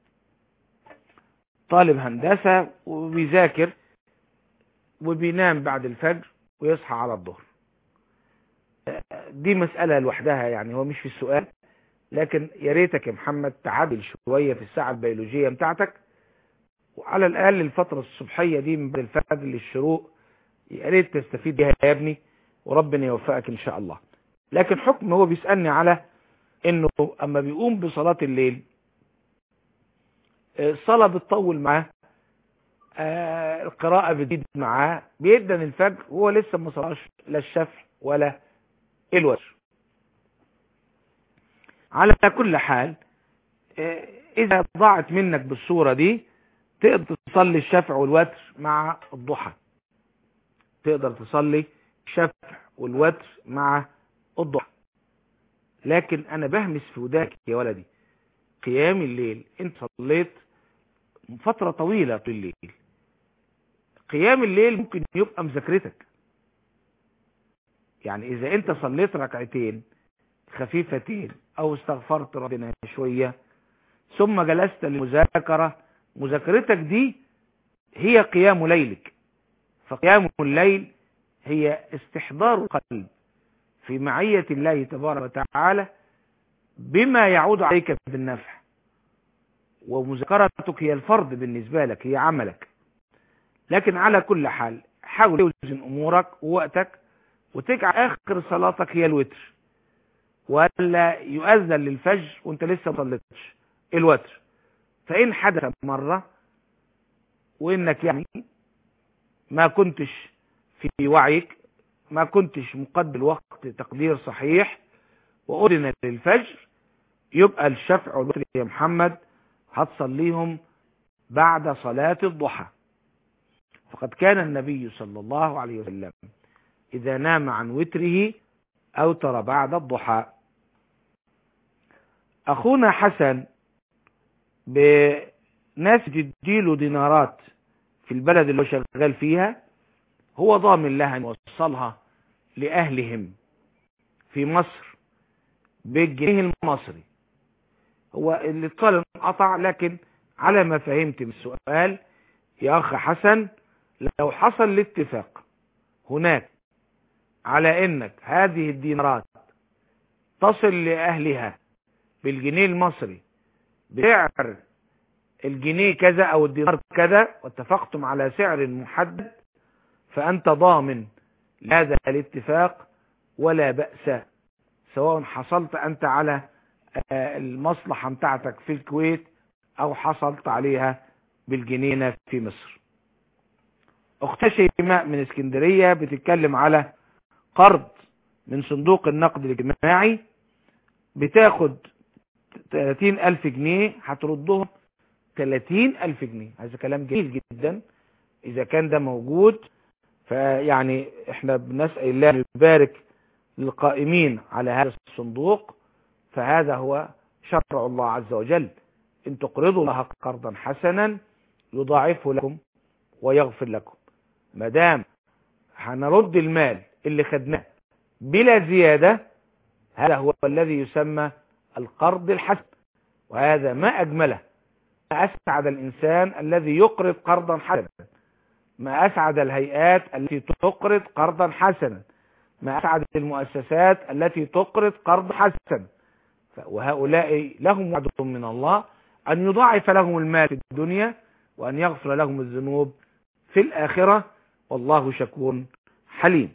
Speaker 1: طالب هندسة وبيذاكر وبينام بعد الفجر ويصحى على الظهر. دي مسألة لوحدها، يعني هو مش في السؤال، لكن يا ريتك يا محمد تعدل شوية في الساعة البيولوجية بتاعتك، وعلى الأقل الفترة الصبحية دي من بعد الفجر للشروق يا ريت تستفيد بها يا ابني، وربنا يوفقك إن شاء الله. لكن حكم هو بيسألني على إنه أما بيقوم بصلاة الليل الصلاة بتطول معاه، القراءة بتزيد معاه، بيدن الفجر وهو لسه ما صلاش لا الشفع ولا الوتر. على كل حال إذا ضاعت منك بالصورة دي تقدر تصلي الشفع والوتر مع الضحى، تقدر تصلي الشفع والوتر مع الضحى. لكن أنا بهمس في وداك يا ولدي، قيام الليل انت صليت فترة طويلة في الليل، قيام الليل ممكن يبقى مذاكرتك. يعني إذا انت صليت ركعتين خفيفتين أو استغفرت ربنا شوية ثم جلست للمذاكرة، مذاكرتك دي هي قيام ليلك. فقيام الليل هي استحضار القلب في معية الله تبارك وتعالى بما يعود عليك بالنفع، ومذاكرتك هي الفرض بالنسبة لك، هي عملك. لكن على كل حال حاول توزن أمورك ووقتك وتجعل آخر صلاتك هي الوتر، ولا يؤذن للفجر وانت لسه ما صليتش الوتر. فإن حدث مرة وإنك يعني ما كنتش في وعيك، ما كنتش مقدر الوقت تقدير صحيح وأذن للفجر، يبقى الشفع والوتر يا محمد هتصليهم بعد صلاة الضحى. فقد كان النبي صلى الله عليه وسلم إذا نام عن وتره أوتر بعد الضحى. أخونا حسن بناس تديله دينارات في البلد اللي هو شغال فيها، هو ضامن لها أن يوصلها لأهلهم في مصر بالجنيه المصري. هو الاتصال انقطع، لكن على ما فهمت من السؤال يا أخ حسن، لو حصل الاتفاق هناك على انك هذه الدينارات تصل لأهلها بالجنيه المصري بسعر الجنيه كذا او الدينار كذا، واتفقتم على سعر محدد، فأنت ضامن لهذا الاتفاق ولا بأس، سواء حصلت أنت على المصلحة بتاعتك في الكويت أو حصلت عليها بالجنينة في مصر. أخت شيماء من اسكندرية بتتكلم على قرض من صندوق النقد الاجتماعي، بتاخد 30,000 جنيه هتردهم 30,000 جنيه. هذا كلام جميل جدا إذا كان ده موجود. فيعني احنا بنسأل الله أن يبارك للقائمين على هذا الصندوق، فهذا هو شرع الله عز وجل، إن تقرضوا الله قرضا حسنا يضاعفه لكم ويغفر لكم. ما دام هنرد المال اللي خدناه بلا زيادة، هذا هو الذي يسمى القرض الحسن، وهذا ما أجمله. ما أسعد الإنسان الذي يقرض قرضا حسنا، ما أسعد الهيئات التي تقرض قرضا حسنا، ما أسعد المؤسسات التي تقرض قرض حسنا. وهؤلاء لهم وعد من الله أن يضاعف لهم المال في الدنيا وأن يغفر لهم الذنوب في الآخرة، والله شكور حليم.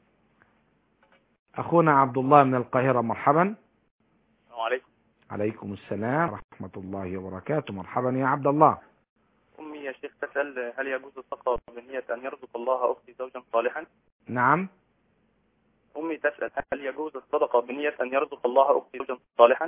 Speaker 1: أخونا عبد الله من القاهرة، مرحبا.
Speaker 9: السلام عليكم.
Speaker 1: عليكم السلام ورحمة الله وبركاته. مرحبا يا عبد الله.
Speaker 9: أمي يا شيخ تسأل هل يجوز الصدقة بنية أن يرزق الله أختي زوجا صالحا؟
Speaker 1: نعم.
Speaker 9: أمي تسأل هل يجوز الصدقة بنية أن يرزق الله أختي زوجا صالحا؟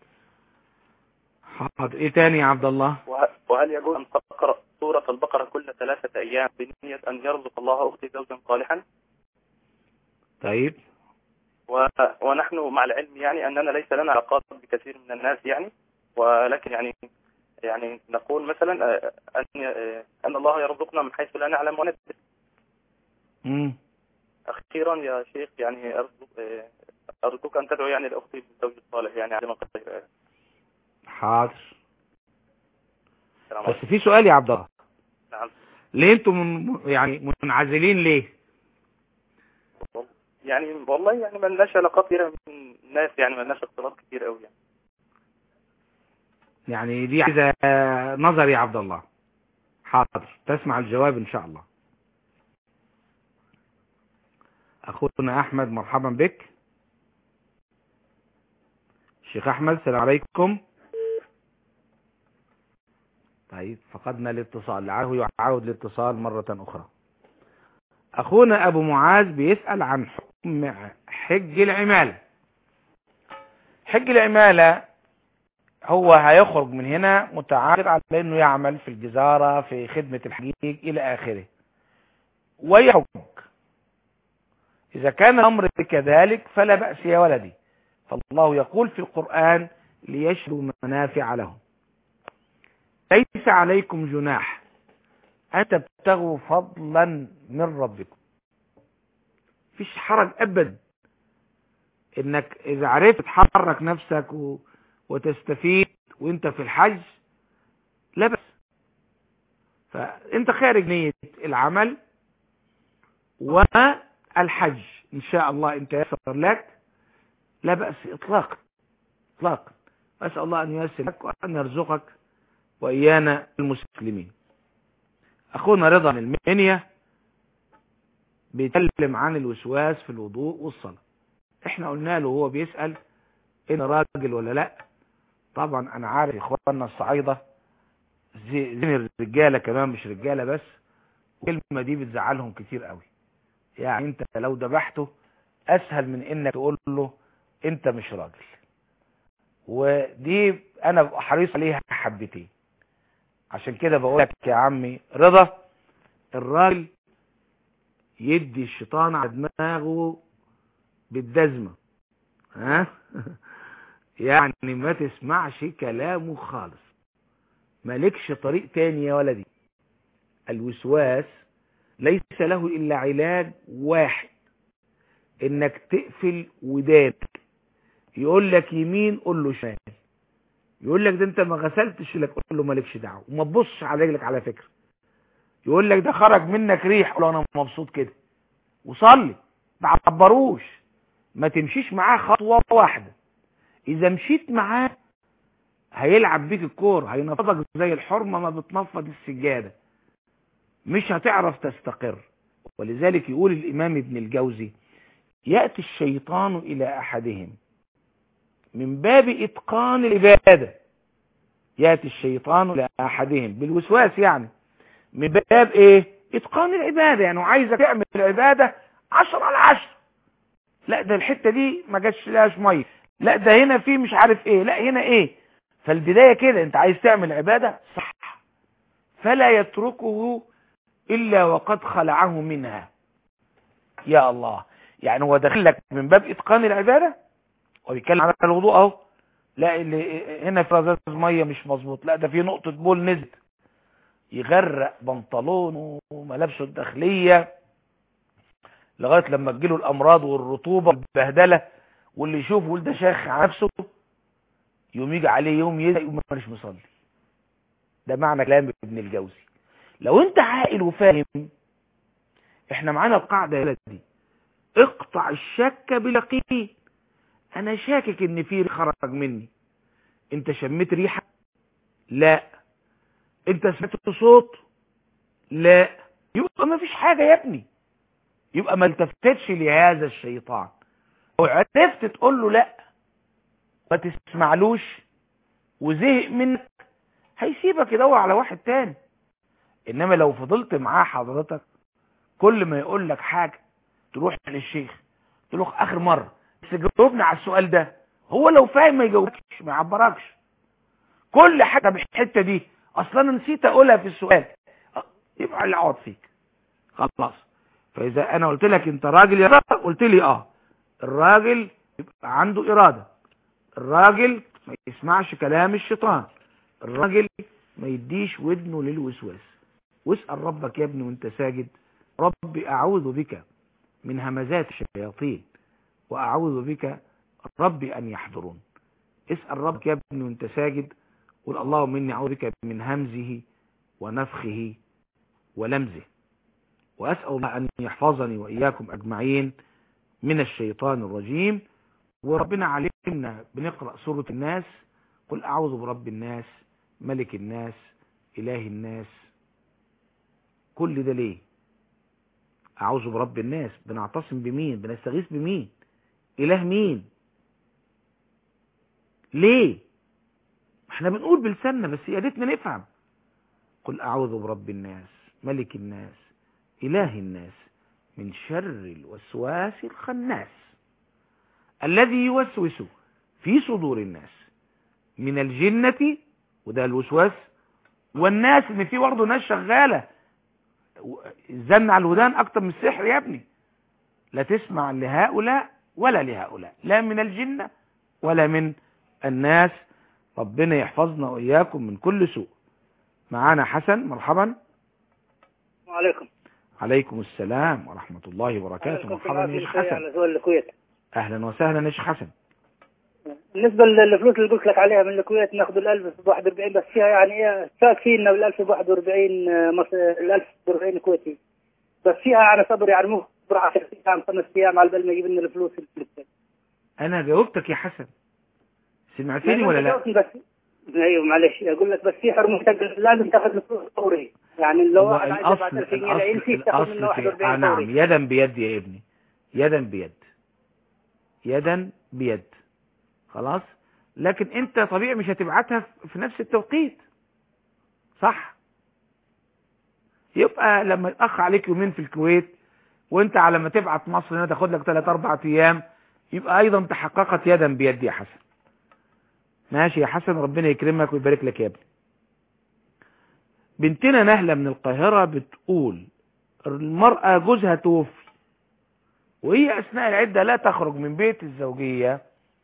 Speaker 1: حاضر. إيه تاني يا عبد الله؟
Speaker 9: وهل يجوز أن تقرأ سورة البقرة كل 3 أيام بنية أن يرزق الله أختي زوجا صالحا؟
Speaker 1: طيب.
Speaker 9: ونحن مع العلم يعني أننا ليس لنا علاقات بكثير من الناس يعني، ولكن يعني نقول مثلا أن الله يرزقنا من حيث لا نعلم وندري. أخيرا يا شيخ يعني أرجوك أن تدعو يعني لأختي بالزوج الصالح يعني على ما قد.
Speaker 1: حاضر. بس في سؤال يا عبد الله.
Speaker 9: نعم.
Speaker 1: ليه انتم يعني منعزلين ليه؟
Speaker 9: يعني والله يعني ما لناش علاقات كثيرة من الناس يعني، ما لناش اختلاط كتير قوي
Speaker 1: يعني دي عايزة نظر يا عبد الله. حاضر، تسمع الجواب ان شاء الله. اخونا احمد، مرحبا بك. الشيخ احمد، السلام عليكم. طيب فقدنا الاتصال، لعله يعاود الاتصال مرة اخرى. اخونا ابو معاذ بيسأل عن حكم حج العمالة. حج العمالة هو هيخرج من هنا متعاقد على انه يعمل في الجزارة في خدمة الحجيج الى اخره ويحج. اذا كان الامر كذلك فلا بأس يا ولدي، فالله يقول في القرآن ليشهدوا منافع لهم. ليس عليكم جناح أن تبتغوا فضلا من ربكم. فيش حرج أبدا إنك إذا عرفت تحرك نفسك وتستفيد وإنت في الحج لا بأس. فإنت خارج نية العمل والحج إن شاء الله إن تيسر لك لا بأس إطلاقا إطلاقا. أسأل الله أن ييسر لك وأن يرزقك وإيانا المسلمين. أخونا رضا من المنيا بيتكلم عن الوسواس في الوضوء والصلاة. احنا قلنا له هو بيسأل إن راجل ولا لا. طبعا أنا عارف إخواننا الصعايدة زين الرجالة كمان مش رجالة بس، والكلمة دي بتزعلهم كتير قوي. يعني انت لو ذبحته أسهل من إنك تقول له انت مش راجل، ودي أنا حريص عليها حبتين. عشان كده بقول لك يا عمي رضا، الراجل يدي الشيطان على دماغه بالدزمة، ها يعني ما تسمعش كلامه خالص، مالكش طريق تاني يا ولدي. الوسواس ليس له إلا علاج واحد، إنك تقفل ودانك. يقول لك يمين قول له شمال، يقول لك ده انت ما غسلتش لك قول له مالكش دعوه وما تبصش على رجلك على فكره. يقول لك ده خرج منك ريح قول له انا مبسوط كده وصلي. ما تعبروش، ما تمشيش معاه خطوه واحده. اذا مشيت معاه هيلعب بيك الكوره، هينفضك زي الحرمه ما بتنفض السجاده، مش هتعرف تستقر. ولذلك يقول الامام ابن الجوزي ياتي الشيطان الى احدهم من باب إتقان العبادة. يأتي الشيطان لأحدهم بالوسواس يعني من باب إيه؟ إتقان العبادة. يعني عايزك تعمل العبادة 10/10. لا ده الحتة دي ما جاتش لهاش مية، لا ده هنا في مش عارف إيه، لا هنا إيه، فالبداية كده، انت عايز تعمل عبادة صح، فلا يتركه إلا وقد خلعه منها. يا الله، يعني هو داخل لك من باب إتقان العبادة وبيتكلم على الوضوء اهو، لا اللي هنا في رذاذ ميه مش مظبوط، لا ده في نقطة بول نزلت، يغرق بنطلونه وملابسه الداخلية لغاية لما تجيله الأمراض والرطوبة والبهدلة، واللي يشوف ولده شيخ على نفسه يوم يجي عليه يوم يزهق يقوم مش مصلي. ده معنى كلام ابن الجوزي. لو انت عاقل وفاهم، احنا معانا القاعدة دي، اقطع الشك باليقين. انا شاكك ان في ريح خرج مني، انت شميت ريحة؟ لا. انت سمعت صوت؟ لا. يبقى ما فيش حاجة يا ابني، يبقى ما التفتش لهذا الشيطان. لو عرفت تقول له لا ما تسمعلوش وزهق منك هيسيبك يدور على واحد تاني. انما لو فضلت معاه حضرتك كل ما يقول لك حاجة تروح للشيخ تقول له اخر مرة بس جاوبني على السؤال ده، هو لو فاهم ما يجاوبكش ما يعبركش. كل حاجة بالحتة دي اصلا انا نسيت اقولها في السؤال، يبقى اللي اقعد فيك خلاص. فاذا انا قلت لك انت راجل يا رب، قلت لي الراجل يبقى عنده ارادة، الراجل ما يسمعش كلام الشيطان، الراجل ما يديش ودنه للوسواس. واسأل ربك يا ابني وانت ساجد، ربي اعوذ بك من همزات الشياطين واعوذ بك ربي ان يحضرون. اسأل ربك يا ابني وانت ساجد، قل اللهم اني اعوذ بك من همزه ونفخه ولمزه. واسأل الله ان يحفظني واياكم اجمعين من الشيطان الرجيم. وربنا علمنا بنقرأ سورة الناس، قل اعوذ برب الناس ملك الناس اله الناس. كل ده ليه؟ اعوذ برب الناس، بنعتصم بمين؟ بنستغيث بمين؟ اله مين؟ ليه؟ احنا بنقول بلساننا بس يا ريتنا نفهم. قل اعوذ برب الناس ملك الناس اله الناس من شر الوسواس الخناس الذي يوسوس في صدور الناس من الجنة، وده الوسواس، والناس. ان في برضه ناس شغالة الزن على الودان اكتر من السحر يا ابني. لا تسمع لهؤلاء ولا لهؤلاء، لا من الجنة ولا من الناس. ربنا يحفظنا وإياكم من كل سوء. معانا حسن، مرحبا.
Speaker 4: وعليكم.
Speaker 1: عليكم السلام ورحمة الله وبركاته. مرحبا يا شيخ حسن.
Speaker 4: على سؤال الكويت.
Speaker 1: أهلا وسهلا يا شيخ حسن.
Speaker 4: بالنسبة للفلوس اللي قلت لك عليها من الكويت ناخذ ال1041 بس فيها يعني ايه شاك فينا بال1041 ال1041 كويتي، بس فيها يعني صبر يعني مو صبر 10 ايام 5 ايام على بال ما يجيب لنا الفلوس.
Speaker 1: أنا جاوبتك يا حسن، سمعتني ولا لا؟
Speaker 4: بس ايوه معلش اقول لك بس في حرمه لازم تاخذ الفلوس فوري، يعني لو انا عايز ابعت 1000 جنيه لعيلتي تاخذ منه 41
Speaker 1: نعم،
Speaker 4: فوري.
Speaker 1: يدا بيد يا ابني، يدا بيد، يدا بيد، خلاص. لكن انت طبيعي مش هتبعتها في نفس التوقيت، صح؟ يبقى لما يتأخر عليك يومين في الكويت وانت على ما تبعت مصر هنا تاخد لك 3-4 ايام، يبقى ايضا تحققت يدا بيد يا حسن. ماشي يا حسن، ربنا يكرمك ويبارك لك يا ابني. بنتنا نهلة من القاهرة بتقول المرأة جوزها توفي وهي اثناء العدة لا تخرج من بيت الزوجية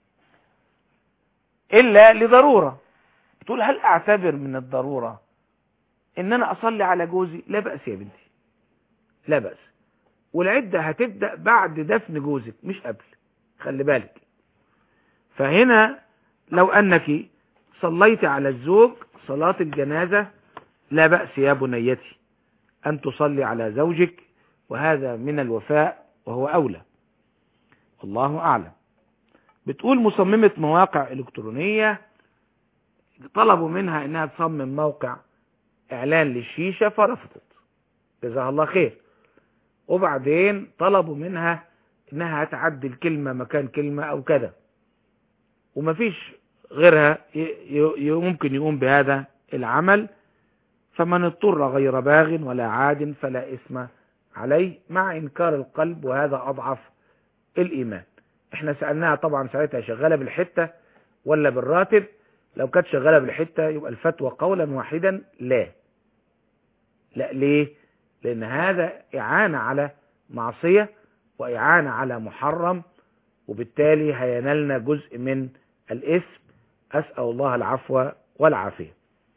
Speaker 1: الا لضرورة. بتقول هل اعتبر من الضرورة ان انا اصلي على جوزي؟ لا بأس يا بنتي، لا بأس. والعدة هتبدأ بعد دفن جوزك مش قبل، خلي بالك. فهنا لو انك صليت على الزوج صلاة الجنازة لا بأس يا بنيتي ان تصلي على زوجك، وهذا من الوفاء وهو اولى، الله اعلم. بتقول مصممة مواقع الكترونية طلبوا منها انها تصمم موقع اعلان للشيشة فرفضت، جزاها الله خير. وبعدين طلبوا منها انها تعدل كلمة مكان كلمة او كذا، ومفيش غيرها ممكن يقوم بهذا العمل. فمن اضطر غير باغ ولا عاد فلا إثم عليه، مع إنكار القلب، وهذا أضعف الإيمان. احنا سألناها طبعا ساعتها شغالة بالحتة ولا بالراتب، لو كانت شغالة بالحتة يبقى الفتوى قولا واحدا لا. ليه؟ لأن هذا إعانة على معصية وإعانة على محرم، وبالتالي هينالنا جزء من الإثم. أسأل الله العفو والعافية.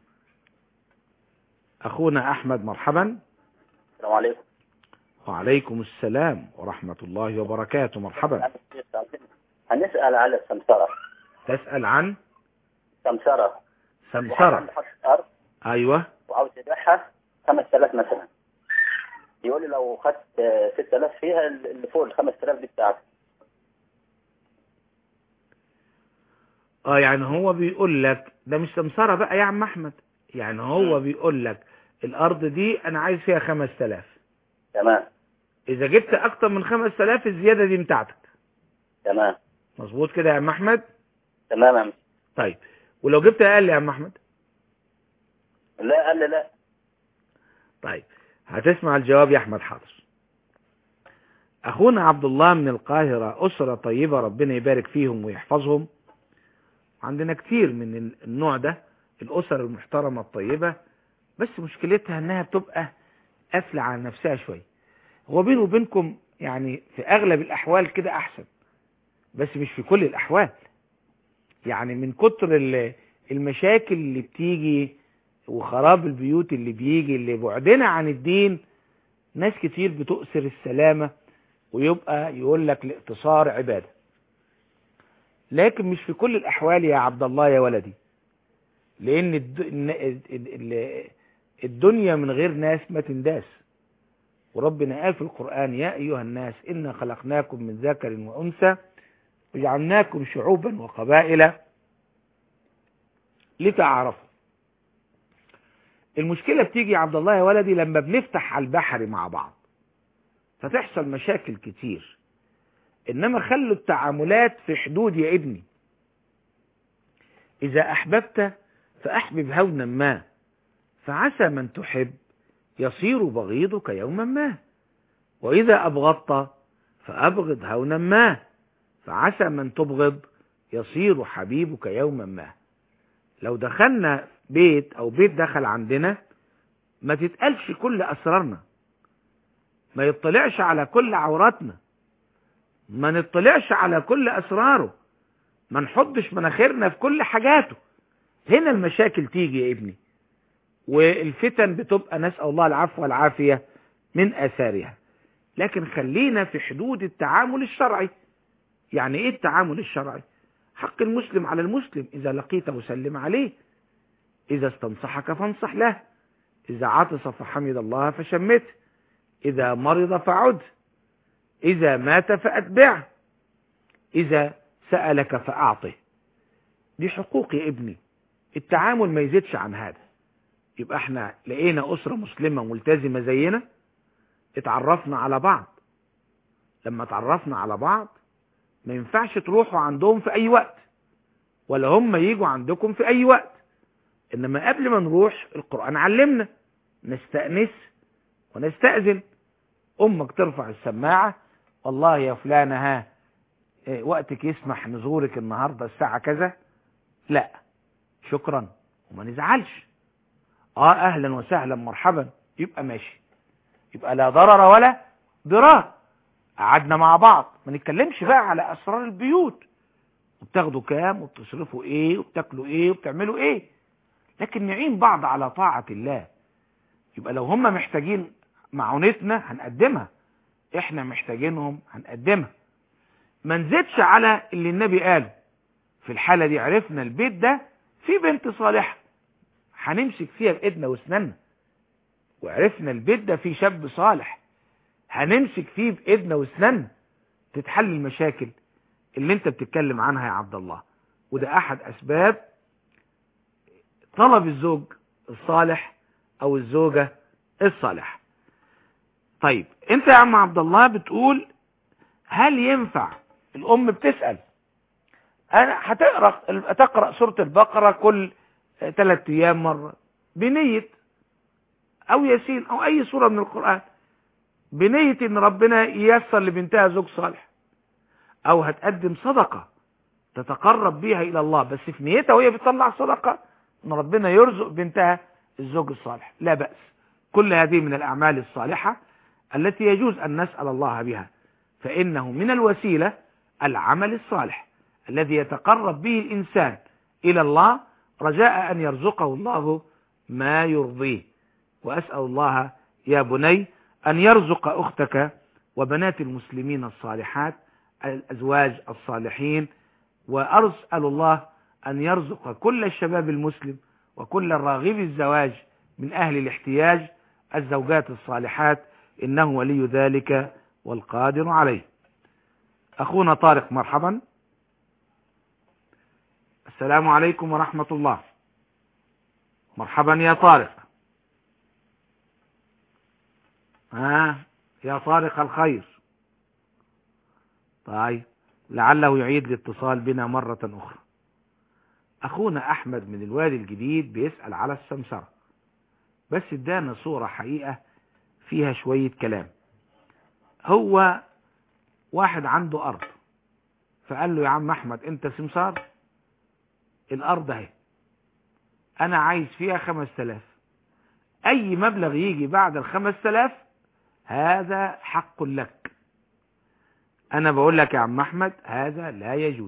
Speaker 1: أخونا أحمد، مرحبا.
Speaker 10: السلام عليكم.
Speaker 1: وعليكم السلام ورحمة الله وبركاته. مرحبا.
Speaker 10: هنسأل على السمسرة.
Speaker 1: تسأل عن
Speaker 10: سمسرة.
Speaker 1: أرض. أيوة.
Speaker 10: وعاوز يبيعها 5000 مثلا. يقول لي لو خدت 6000 فيها اللي فوق ال 5000 دي بتاعتك.
Speaker 1: يعني هو بيقول لك ده مش سمسرة بقى يا عم أحمد، يعني هو بيقول لك الأرض دي أنا عايز فيها 5000.
Speaker 10: تمام.
Speaker 1: إذا جبت أكتر من 5000 الزيادة دي بتاعتك.
Speaker 10: تمام.
Speaker 1: مظبوط كده يا عم أحمد؟
Speaker 10: تمام يا عم.
Speaker 1: طيب ولو جبت أقل يا عم أحمد؟
Speaker 10: لا أقل لا.
Speaker 1: طيب هتسمع الجواب يا أحمد. حاضر. أخونا عبد الله من القاهرة، أسرة طيبة ربنا يبارك فيهم ويحفظهم. عندنا كتير من النوع ده، الأسر المحترمة الطيبة، بس مشكلتها أنها بتبقى قافلة على نفسها شوية. هو بينه وبينكم يعني في أغلب الأحوال كده أحسن، بس مش في كل الأحوال. يعني من كتر المشاكل اللي بتيجي وخراب البيوت اللي بيجي اللي بعدنا عن الدين، ناس كتير بتؤثر السلامة ويبقى يقول لك الاقتصار عبادة. لكن مش في كل الأحوال يا عبد الله يا ولدي، لأن الدنيا من غير ناس ما تنداس. وربنا قال في القرآن: يا أيها الناس إنا خلقناكم من ذكر وأنثى وجعلناكم شعوبا وقبائل لتعارفوا. المشكلة بتيجي يا عبد الله يا ولدي لما بنفتح على البحر مع بعض فتحصل مشاكل كتير. إنما خلوا التعاملات في حدود يا ابني. إذا أحببت فأحبب هونا ما، فعسى من تحب يصير بغيضك يوما ما، وإذا أبغضت فأبغض هونا ما، فعسى من تبغض يصير حبيبك يوما ما. لو دخلنا بيت أو بيت دخل عندنا ما تتقالش كل أسرارنا، ما يطلعش على كل عوراتنا، ما نطلعش على كل أسراره، ما نحطش مناخيرنا في كل حاجاته. هنا المشاكل تيجي يا ابني، والفتن بتبقى نسأل الله العفو والعافية من آثارها. لكن خلينا في حدود التعامل الشرعي. يعني ايه التعامل الشرعي؟ حق المسلم على المسلم، إذا لقيته سلم عليه، إذا استنصحك فانصح له، إذا عطس فحمد الله فشمته، إذا مرض فعد، إذا مات فأتبعه، إذا سألك فأعطه. دي حقوق يا ابني، التعامل ما يزيدش عن هذا. يبقى احنا لقينا أسرة مسلمة ملتزمة زينا، اتعرفنا على بعض. لما اتعرفنا على بعض ما ينفعش تروحوا عندهم في أي وقت ولا هم ييجوا عندكم في أي وقت. إنما قبل ما نروح القرآن علمنا نستأنس ونستأذن. أمك ترفع السماعة: والله يا فلانة ها وقتك يسمح نزورك النهاردة الساعة كذا؟ لا شكرا، وما نزعلش. أهلا وسهلا مرحبا، يبقى ماشي، يبقى لا ضرر ولا ضرار. قعدنا مع بعض، ما نتكلمش بقى على أسرار البيوت وبتاخدوا كام وبتصرفوا ايه وبتاكلوا ايه وبتعملوا ايه، لكن نعين بعض على طاعة الله. يبقى لو هم محتاجين معونتنا هنقدمها، احنا محتاجينهم هنقدمها. ما نزيدش على اللي النبي قاله. في الحالة دي عرفنا البيت ده فيه بنت صالحة هنمسك فيها بإيدنا واسناننا، وعرفنا البيت ده فيه شاب صالح هنمسك فيه بإيدنا واسناننا، تتحل المشاكل اللي انت بتتكلم عنها يا عبد الله. وده احد اسباب طلب الزوج الصالح او الزوجة الصالحة. طيب انت يا عم عبد الله بتقول هل ينفع، الام بتسأل انا هتقرأ سورة البقرة كل 3 ايام مرة بنية، او ياسين او اي سورة من القرآن بنية ان ربنا ييسر لبنتها زوج صالح، او هتقدم صدقة تتقرب بيها إلى الله، بس في نيتها وهي بتطلع صدقة أن ربنا يرزق بنتها الزوج الصالح، لا بأس. كل هذه من الأعمال الصالحة التي يجوز أن نسأل الله بها، فإنه من الوسيلة العمل الصالح الذي يتقرب به الإنسان إلى الله رجاء أن يرزقه الله ما يرضيه. وأسأل الله يا بني أن يرزق أختك وبنات المسلمين الصالحات الأزواج الصالحين، وأسأل الله أن يرزق كل الشباب المسلم وكل الراغب الزواج من أهل الاحتياج الزوجات الصالحات، إنه ولي ذلك والقادر عليه. أخونا طارق، مرحبا. السلام عليكم ورحمة الله. مرحبا يا طارق. يا طارق الخير. طيب لعله يعيد الاتصال بنا مرة أخرى. أخونا أحمد من الوادي الجديد بيسأل على السمسرة، بس ادانا صورة حقيقة فيها شوية كلام. هو واحد عنده أرض، فقال له يا عم أحمد أنت سمسار، الأرض اهي أنا عايز فيها 5000، أي مبلغ يجي بعد 5000 هذا حق لك. أنا بقول لك يا عم أحمد هذا لا يجوز.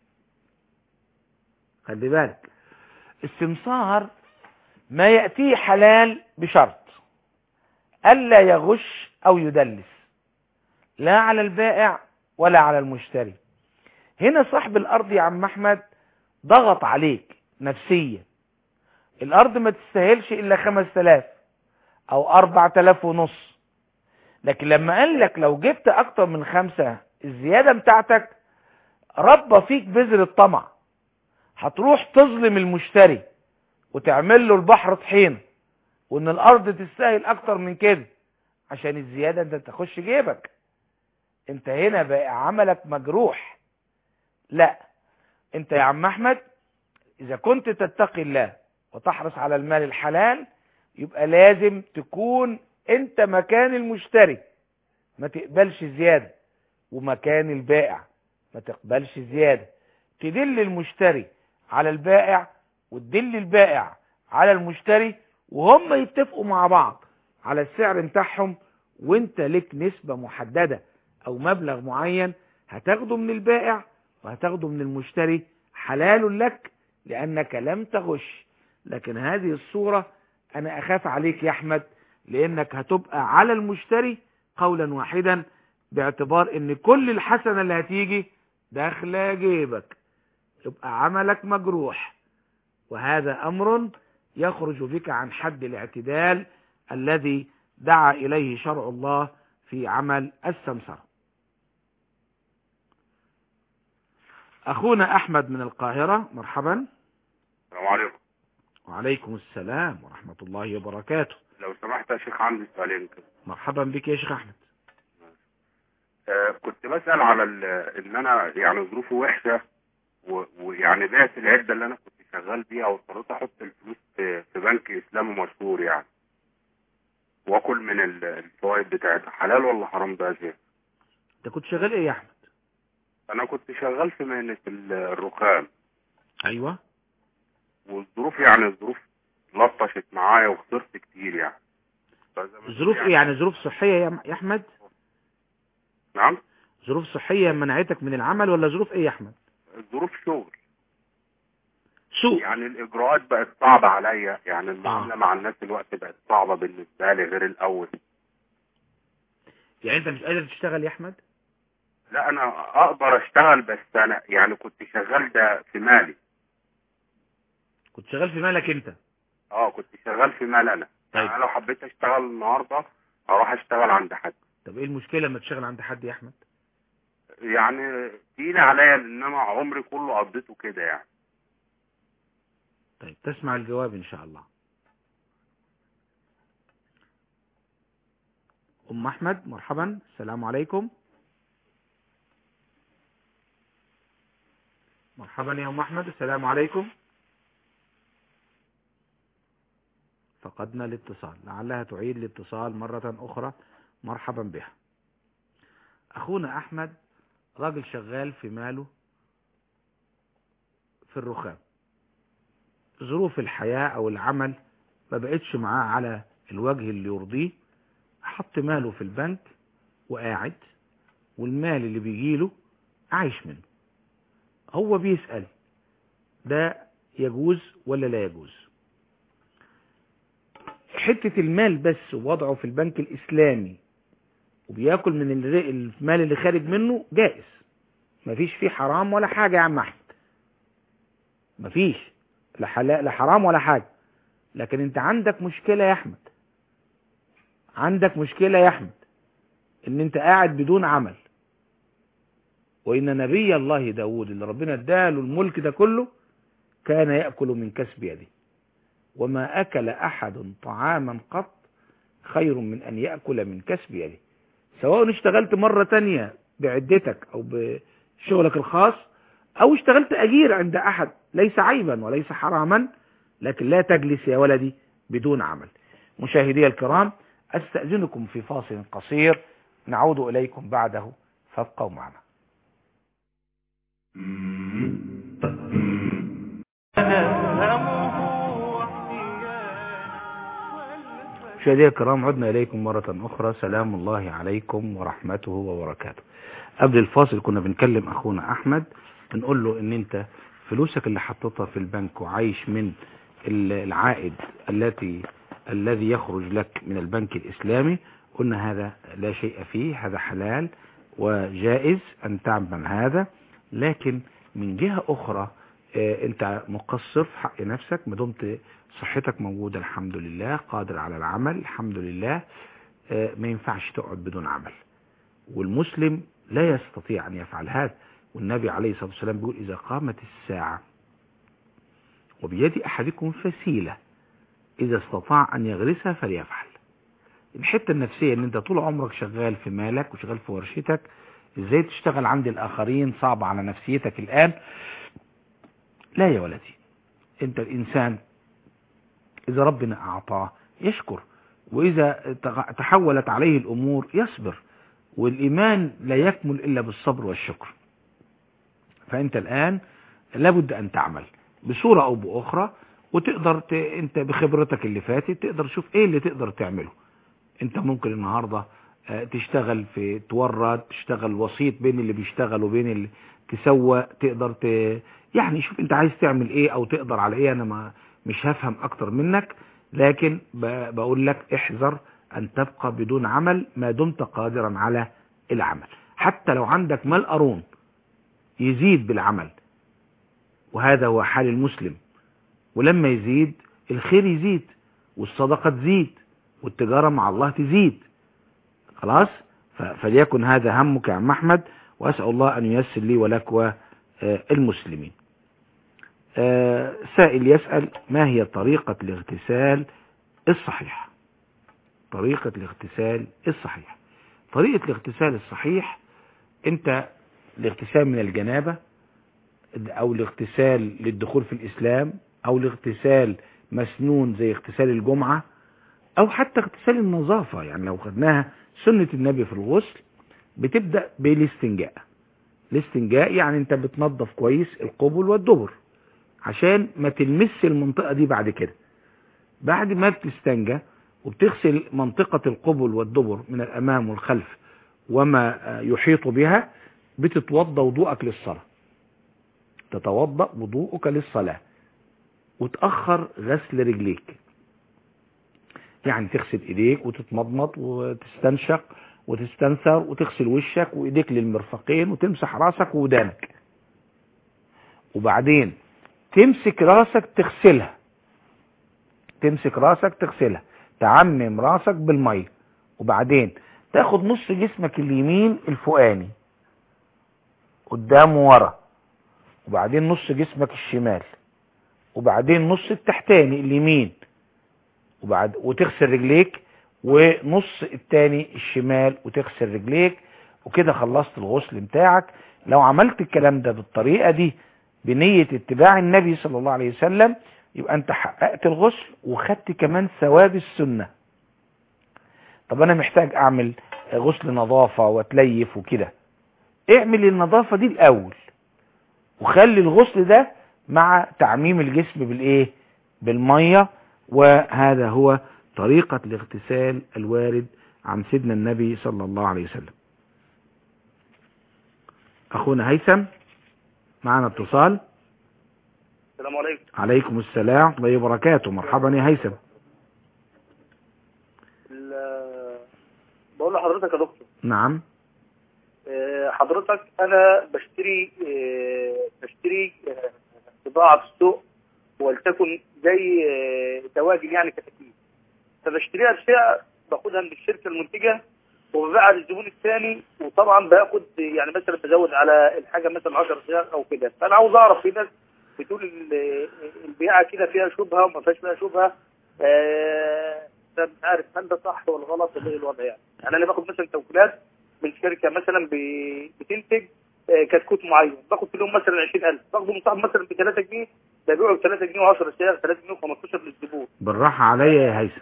Speaker 1: خلي بالك، السمسار ما يأتيه حلال بشرط ألا يغش أو يدلس، لا على البائع ولا على المشتري. هنا صاحب الأرض يا عم أحمد ضغط عليك نفسيا، الأرض ما تستاهلش إلا 5000 أو 4500، لكن لما قال لك لو جبت أكتر من 5 الزيادة بتاعتك ربى فيك بذر الطمع، هتروح تظلم المشتري وتعمل له البحر طحين وإن الأرض تستاهل أكتر من كده عشان الزيادة أنت تخش جيبك. أنت هنا بقى عملك مجروح. لا، أنت يا عم أحمد إذا كنت تتقي الله وتحرص على المال الحلال يبقى لازم تكون أنت مكان المشتري، ما تقبلش زيادة، ومكان البائع ما تقبلش زيادة. تدل المشتري على البائع وتدل البائع على المشتري، وهم يتفقوا مع بعض على السعر بتاعهم، وانت لك نسبة محددة او مبلغ معين هتاخده من البائع وهتاخده من المشتري، حلال لك لانك لم تغش. لكن هذه الصورة انا اخاف عليك يا احمد، لانك هتبقى على المشتري قولا واحدا، باعتبار ان كل الحسنة اللي هتيجي داخله جيبك، يبقى عملك مجروح، وهذا امر يخرج بك عن حد الاعتدال الذي دعا اليه شرع الله في عمل السمسرة. اخونا احمد من القاهرة، مرحبا.
Speaker 11: السلام عليكم.
Speaker 1: وعليكم السلام ورحمة الله وبركاته.
Speaker 11: لو سمحت يا شيخ عندي سؤالين كده.
Speaker 1: مرحبا بك يا شيخ احمد.
Speaker 11: كنت بسأل على ان انا يعني ظروفي وحشة، ويعني بعت العدة اللي انا كنت شغال بيها واضطريت احط الفلوس في بنك اسلامي مشهور يعني، واكل من الفوائد بتاعتها، حلال ولا حرام بقى يا شيخ؟
Speaker 1: انت كنت شغال ايه يا احمد؟
Speaker 11: انا كنت شغال في مهنة الرخام.
Speaker 1: ايوه.
Speaker 11: والظروف يعني الظروف لطشت معايا وخسرت كتير يعني.
Speaker 1: ظروف ايه يعني؟ ظروف صحية يا احمد؟
Speaker 11: نعم.
Speaker 1: ظروف صحية منعتك من العمل ولا ظروف ايه يا احمد؟
Speaker 11: ظروف شغل.
Speaker 1: سوء
Speaker 11: يعني الاجراءات بقت صعبة عليا، يعني المعاملة مع الناس الوقت بقت صعبة بالنسبة لي غير الاول.
Speaker 1: يعني انت مش قادر تشتغل يا احمد؟
Speaker 11: لا انا اقدر اشتغل، بس انا يعني كنت شغال ده في مالي.
Speaker 1: كنت شغال في مالك انت؟
Speaker 11: كنت شغال في مال انا.
Speaker 1: طيب.
Speaker 11: يعني انا لو حبيت اشتغل النهارده اروح اشتغل عند حد.
Speaker 1: طب ايه المشكلة لما تشتغل عند حد يا احمد؟
Speaker 11: يعني تقيل عليا لان انا عمري كله قضيته كده يعني.
Speaker 1: طيب تسمع الجواب ان شاء الله. ام احمد، مرحبا. السلام عليكم. مرحبا يا ام احمد. السلام عليكم. فقدنا الاتصال، لعلها تعيد الاتصال مرة اخرى. مرحبا بها. اخونا احمد راجل شغال في ماله في الرخام، ظروف الحياة او العمل ما بقتش معاه على الوجه اللي يرضيه، حط ماله في البنك وقاعد، والمال اللي بيجيله عايش منه. هو بيسأل ده يجوز ولا لا يجوز؟ حتة المال بس ووضعه في البنك الإسلامي وبياكل من المال اللي خارج منه جائز، مفيش فيه حرام ولا حاجة يا عم أحمد، مفيش لا حرام ولا حاجة. لكن انت عندك مشكلة يا أحمد، عندك مشكلة يا أحمد ان انت قاعد بدون عمل. وإن نبي الله داود اللي ربنا اداله الملك ده كله كان يأكل من كسب يده، وما أكل أحد طعاما قط خير من أن يأكل من كسب يده. سواء اشتغلت مرة تانية بعدتك أو بشغلك الخاص أو اشتغلت أجير عند أحد، ليس عيبا وليس حراما، لكن لا تجلس يا ولدي بدون عمل. مشاهدي الكرام، أستأذنكم في فاصل قصير، نعود إليكم بعده، فابقوا معنا. مشاهدينا الكرام، عدنا إليكم مرة أخرى، سلام الله عليكم ورحمته وبركاته. قبل الفاصل كنا بنكلم أخونا أحمد، بنقول له إن أنت فلوسك اللي حطيتها في البنك وعايش من العائد الذي يخرج لك من البنك الإسلامي، قلنا هذا لا شيء فيه، هذا حلال وجائز أن تعمل هذا. لكن من جهة أخرى أنت مقصر في حق نفسك، ما دمت صحتك موجودة الحمد لله، قادر على العمل الحمد لله، ما ينفعش تقعد بدون عمل. والمسلم لا يستطيع أن يفعل هذا. والنبي عليه الصلاة والسلام بيقول إذا قامت الساعة وبيد أحدكم فسيلة إذا استطاع أن يغرسها فليفعل. الحتة النفسية ان انت طول عمرك شغال في مالك وشغال في ورشتك، ازاي تشتغل عند الآخرين صعب على نفسيتك الآن. لا يا ولدي، انت الإنسان إذا ربنا أعطاه يشكر، وإذا تحولت عليه الأمور يصبر، والإيمان لا يكمل إلا بالصبر والشكر. فأنت الآن لابد أن تعمل بصورة أو بأخرى، وتقدر أنت بخبرتك اللي فاتت تقدر تشوف إيه اللي تقدر تعمله. أنت ممكن النهاردة تشتغل في تورد، تشتغل وسيط بين اللي بيشتغل وبين اللي تسوى، تقدر يعني شوف أنت عايز تعمل إيه أو تقدر على إيه. أنا مش هفهم أكتر منك، لكن بقول لك احذر أن تبقى بدون عمل ما دمت قادرا على العمل. حتى لو عندك مال قارون يزيد بالعمل، وهذا هو حال المسلم. ولما يزيد الخير يزيد، والصدقة تزيد، والتجارة مع الله تزيد. خلاص، فليكن هذا همك يا عم أحمد، وأسأل الله أن ييسر لي ولك والمسلمين. سائل يسأل: ما هي طريقة الاغتسال الصحيح؟ طريقة الاغتسال الصحيح، طريقة الاغتسال الصحيح، انت الاغتسال من الجنابة، او الاغتسال للدخول في الإسلام، او الاغتسال مسنون زي اغتسال الجمعة، او حتى اغتسال النظافة. يعني لو خدناها سنة النبي في الغسل بتبدأ بالاستنجاء. الاستنجاء يعني انت بتنظف كويس القبل والدبر عشان ما تلمس المنطقة دي. بعد كده بعد ما بتستنجى وبتغسل منطقة القبل والدبر من الأمام والخلف وما يحيط بها، بتتوضى وضوءك للصلاة، تتوضأ وضوءك للصلاة، وتأخر غسل رجليك. يعني تغسل ايديك وتتمضمض وتستنشق وتستنثر وتغسل وشك وايديك للمرفقين وتمسح راسك وودانك، وبعدين تمسك راسك تغسلها، تمسك راسك تغسلها، تعمم راسك بالمية، وبعدين تاخد نص جسمك اليمين الفوقاني قدام وورا، وبعدين نص جسمك الشمال، وبعدين نص التحتاني اليمين، وتغسل رجليك، ونص التاني الشمال وتغسل رجليك. وكده خلصت الغسل بتاعك. لو عملت الكلام ده بالطريقة دي بنية اتباع النبي صلى الله عليه وسلم، يبقى انت حققت الغسل وخدت كمان ثواب السنة. طب انا محتاج اعمل غسل نظافة واتليف وكده، اعمل النظافة دي الاول، وخلي الغسل ده مع تعميم الجسم بالايه؟ بالمية. وهذا هو طريقة الاغتسال الوارد عن سيدنا النبي صلى الله عليه وسلم. اخونا هيثم معنا اتصال.
Speaker 12: السلام عليكم.
Speaker 1: عليكم السلام ورحمة الله وبركاته. مرحبا يا هيثم.
Speaker 12: بقول لحضرتك يا دكتور.
Speaker 1: نعم.
Speaker 12: حضرتك انا بشتري بضاعة في السوق، ولتكن زي دواجن يعني كتاكيت، فبشتريها بسعر باخدها من الشركة المنتجة وببيعها للزبون الثاني، وطبعا باخد يعني مثلا بزود على الحاجة مثلا 10 سعر او كده. فانا عاوز اعرف، في ناس بتقول البيعة كده فيها شبهة وما فيهاش فيها شبهة، مش عارف هل ده صح ولا غلط ولا ايه الوضع يعني. انا باخد مثلا توكيلات من شركة مثلا بتنتج كتكوت معين، باخد في اليوم مثلا 20,000، باخده من صاحب مثلا ب 3 جنيه، ببيعه ب 3 جنيه و10 سعر 3 جنيه و15 للزبون.
Speaker 1: بالراحة عليا يا هيثم،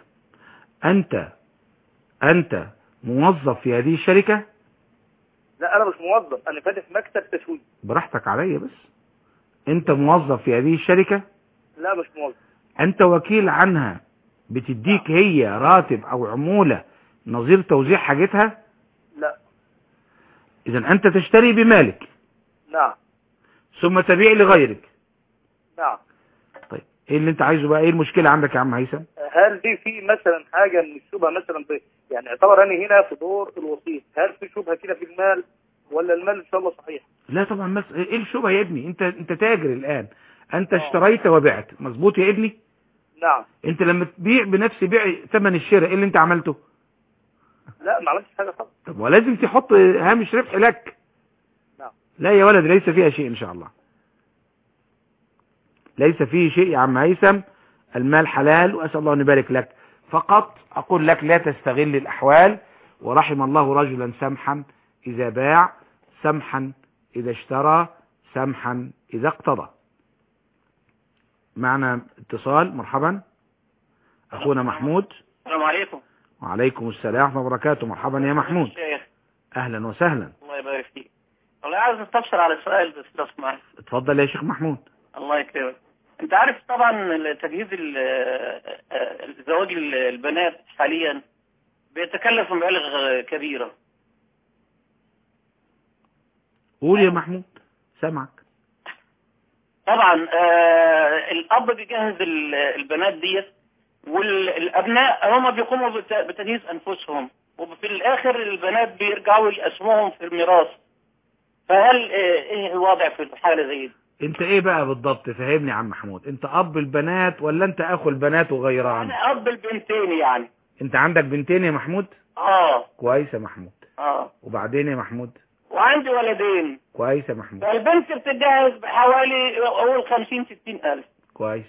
Speaker 1: انت موظف في هذه الشركة؟
Speaker 12: لا انا مش موظف، انا فاتح مكتب تسويق.
Speaker 1: براحتك عليا بس. انت موظف في هذه الشركة؟
Speaker 12: لا مش موظف.
Speaker 1: انت وكيل عنها، بتديك هي راتب او عمولة نظير توزيع حاجتها؟
Speaker 12: لا.
Speaker 1: اذا انت تشتري بمالك.
Speaker 12: نعم.
Speaker 1: ثم تبيع لغيرك.
Speaker 12: نعم.
Speaker 1: طيب ايه اللي انت عايزه بقى؟ ايه المشكلة عندك يا عم هيثم؟
Speaker 12: هل دي في مثلا حاجة من الشبهة مثلا يعني اعتبر انا هنا في دور الوسيط، هل في شبهة كده في المال ولا المال ان شاء الله صحيح؟
Speaker 1: لا طبعا. ايه الشبهة يا ابني؟ انت تاجر الان، انت اشتريت وبعت، مظبوط يا ابني؟
Speaker 12: نعم.
Speaker 1: انت لما تبيع بنفس بيع ثمن الشراء، ايه اللي انت عملته؟
Speaker 12: لا ما عملتش حاجة طبعا.
Speaker 1: طب ولازم تحط هامش ربح لك.
Speaker 12: نعم.
Speaker 1: لا يا ولد، ليس فيها شيء ان شاء الله، ليس فيه شيء يا عم هيثم. المال حلال واسال الله ان يبارك لك. فقط اقول لك لا تستغل الاحوال. ورحم الله رجلا سمحا اذا باع، سمحا اذا اشترى، سمحا اذا اقتضى. معنا اتصال. مرحبا اخونا محمود.
Speaker 13: السلام عليكم.
Speaker 1: وعليكم السلام ورحمة الله وبركاته. مرحبا يا محمود. اهلا وسهلا.
Speaker 13: الله يبارك فيك. والله عايز استفسر على السؤال بس لو سمحت.
Speaker 1: اتفضل يا شيخ محمود.
Speaker 13: الله يكرمك. انت عارف طبعا تجهيز زواج البنات حاليا بيتكلف مبالغ كبيرة.
Speaker 1: قول يا محمود سامعك.
Speaker 13: طبعا الاب بيجهز البنات ديت، والابناء هم بيقوموا بتجهيز انفسهم، وفي الاخر البنات بيرجعوا يقسموهم في الميراث. فهل ايه الوضع في الحالة زي دي؟
Speaker 1: انت ايه بقى بالضبط؟ فهمني يا عم محمود، انت اب البنات ولا انت اخو البنات وغيران؟
Speaker 13: انا اب البنتين يعني.
Speaker 1: انت عندك بنتين يا محمود؟ كويس يا محمود. وبعدين يا محمود؟
Speaker 13: وعندي ولدين.
Speaker 1: كويس يا محمود.
Speaker 13: فالبنت بتتجهز بحوالي اقول 50-60 الف.
Speaker 1: كويس.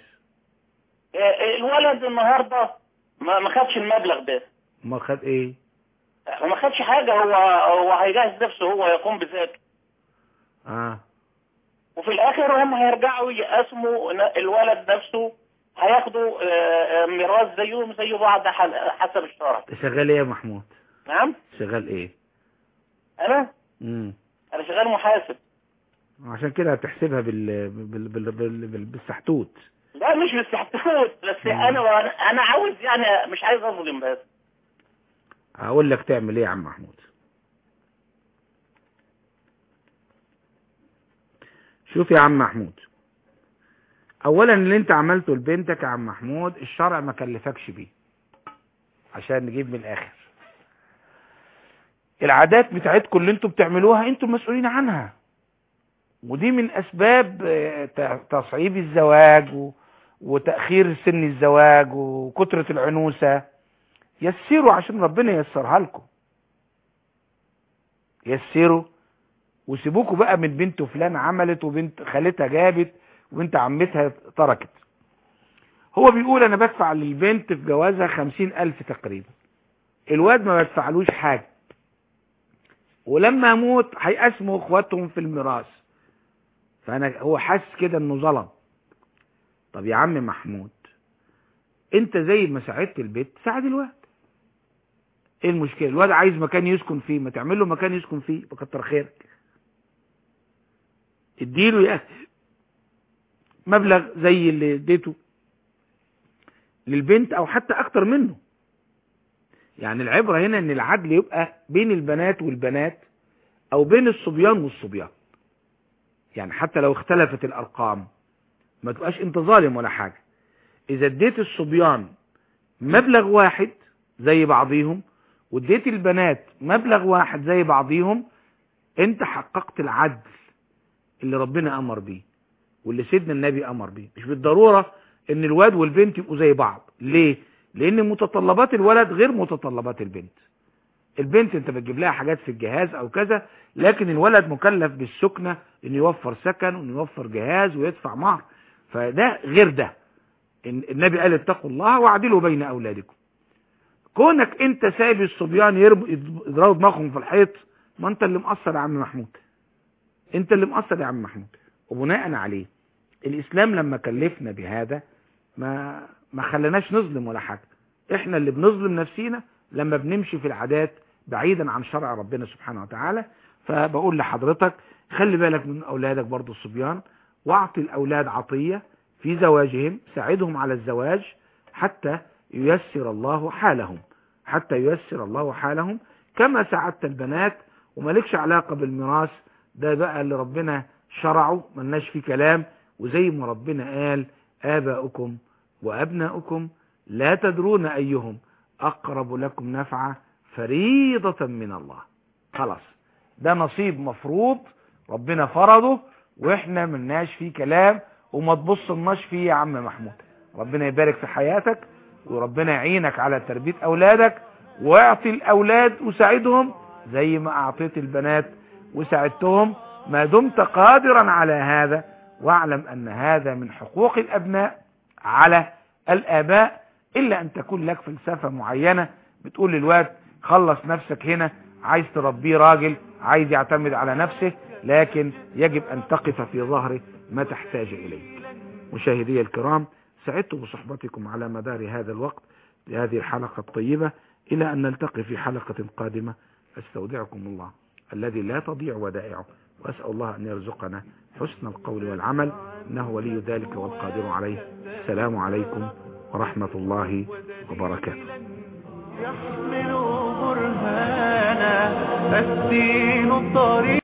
Speaker 13: الولد النهارده ما خدش المبلغ ده.
Speaker 1: ما خد ايه؟
Speaker 13: ما خدش حاجه، هو هيجهز نفسه، هو يقوم بذاته. وفي الاخر هم هيرجعوا يقسموا الولد نفسه، هياخدوا ميراث زيهم زي بعض حسب الشرع.
Speaker 1: شغال ايه يا محمود؟
Speaker 13: نعم.
Speaker 1: شغال ايه؟
Speaker 13: انا انا شغال محاسب.
Speaker 1: عشان كده هتحسبها بالسحتوت.
Speaker 13: لا مش بالسحتوت، بس انا عاوز يعني مش عايز اظلم. بس
Speaker 1: هقول لك تعمل ايه يا عم محمود. شوف يا عم محمود، اولا اللي انت عملته لبنتك يا عم محمود الشرع ما كلفكش بيه، عشان نجيب من الاخر. العادات بتاعتكم اللي انتوا بتعملوها انتوا مسؤولين عنها، ودي من اسباب تصعيب الزواج وتأخير سن الزواج وكثرة العنوسة. يسروا عشان ربنا ييسرها لكم، يسروا وسيبوكوا بقى من بنت فلان عملت وبنت خالتها جابت وبنت عمتها تركت. هو بيقول انا بدفع للبنت في جوازها 50,000 تقريبا، الواد ما بدفعلوش حاجة، ولما اموت هيقسموا اخواتهم في الميراث، هو حاسس كده انه ظلم. طب يا عم محمود، انت زي ما ساعدت البيت ساعد الواد. ايه المشكلة؟ الواد عايز مكان يسكن فيه، ما تعمل له مكان يسكن فيه، بكتر خيرك. اديله مبلغ زي اللي اديته للبنت او حتى اكتر منه. يعني العبرة هنا ان العدل يبقى بين البنات والبنات او بين الصبيان والصبيان. يعني حتى لو اختلفت الارقام ما تبقاش انت ظالم ولا حاجة. اذا اديت الصبيان مبلغ واحد زي بعضيهم واديت البنات مبلغ واحد زي بعضيهم، انت حققت العدل اللي ربنا امر بيه واللي سيدنا النبي امر بيه. مش بالضرورة ان الواد والبنت يبقوا زي بعض. ليه؟ لان متطلبات الولد غير متطلبات البنت. البنت انت بتجيب لها حاجات في الجهاز او كذا، لكن الولد مكلف بالسكنة، انه يوفر سكن وانه يوفر جهاز ويدفع مهر، فده غير ده. النبي قال اتقوا الله واعدلوا بين اولادكم. كونك انت سايب الصبيان يضربوا دماغهم في الحيط، ما انت اللي مقصر يا عم محمود، انت اللي مقصر يا عم محمود. وبناء عليه الاسلام لما كلفنا بهذا ما خلناش نظلم ولا حاجة. احنا اللي بنظلم نفسينا لما بنمشي في العادات بعيدا عن شرع ربنا سبحانه وتعالى. فبقول لحضرتك خلي بالك من اولادك برضو الصبيان، واعطي الاولاد عطية في زواجهم، ساعدهم على الزواج حتى ييسر الله حالهم، حتى ييسر الله حالهم كما ساعدت البنات. ومالكش علاقة بالميراث ده بقى اللي ربنا شرعه، ملناش فيه كلام. وزي ما ربنا قال آباؤكم وأبناؤكم لا تدرون أيهم أقرب لكم نفعا فريضة من الله. خلاص ده نصيب مفروض ربنا فرضه واحنا ملناش فيه كلام وما تبصلناش فيه يا عم محمود. ربنا يبارك في حياتك وربنا يعينك على تربية أولادك، واعطي الأولاد وساعدهم زي ما أعطيت البنات وساعدتهم ما دمت قادرا على هذا. واعلم أن هذا من حقوق الأبناء على الآباء، إلا أن تكون لك فلسفة معينة بتقول للواد خلص نفسك هنا، عايز تربيه راجل عايز يعتمد على نفسه، لكن يجب أن تقف في ظهره ما تحتاج إليه. مشاهدي الكرام، سعدت بصحبتكم على مدار هذا الوقت لهذه الحلقة الطيبة، إلى أن نلتقي في حلقة قادمة. أستودعكم الله الذي لا تضيع ودائعه، وأسأل الله أن يرزقنا حسن القول والعمل، إنه ولي ذلك والقادر عليه. السلام عليكم ورحمة الله وبركاته.
Speaker 14: يحمل برهانا الدين الطريق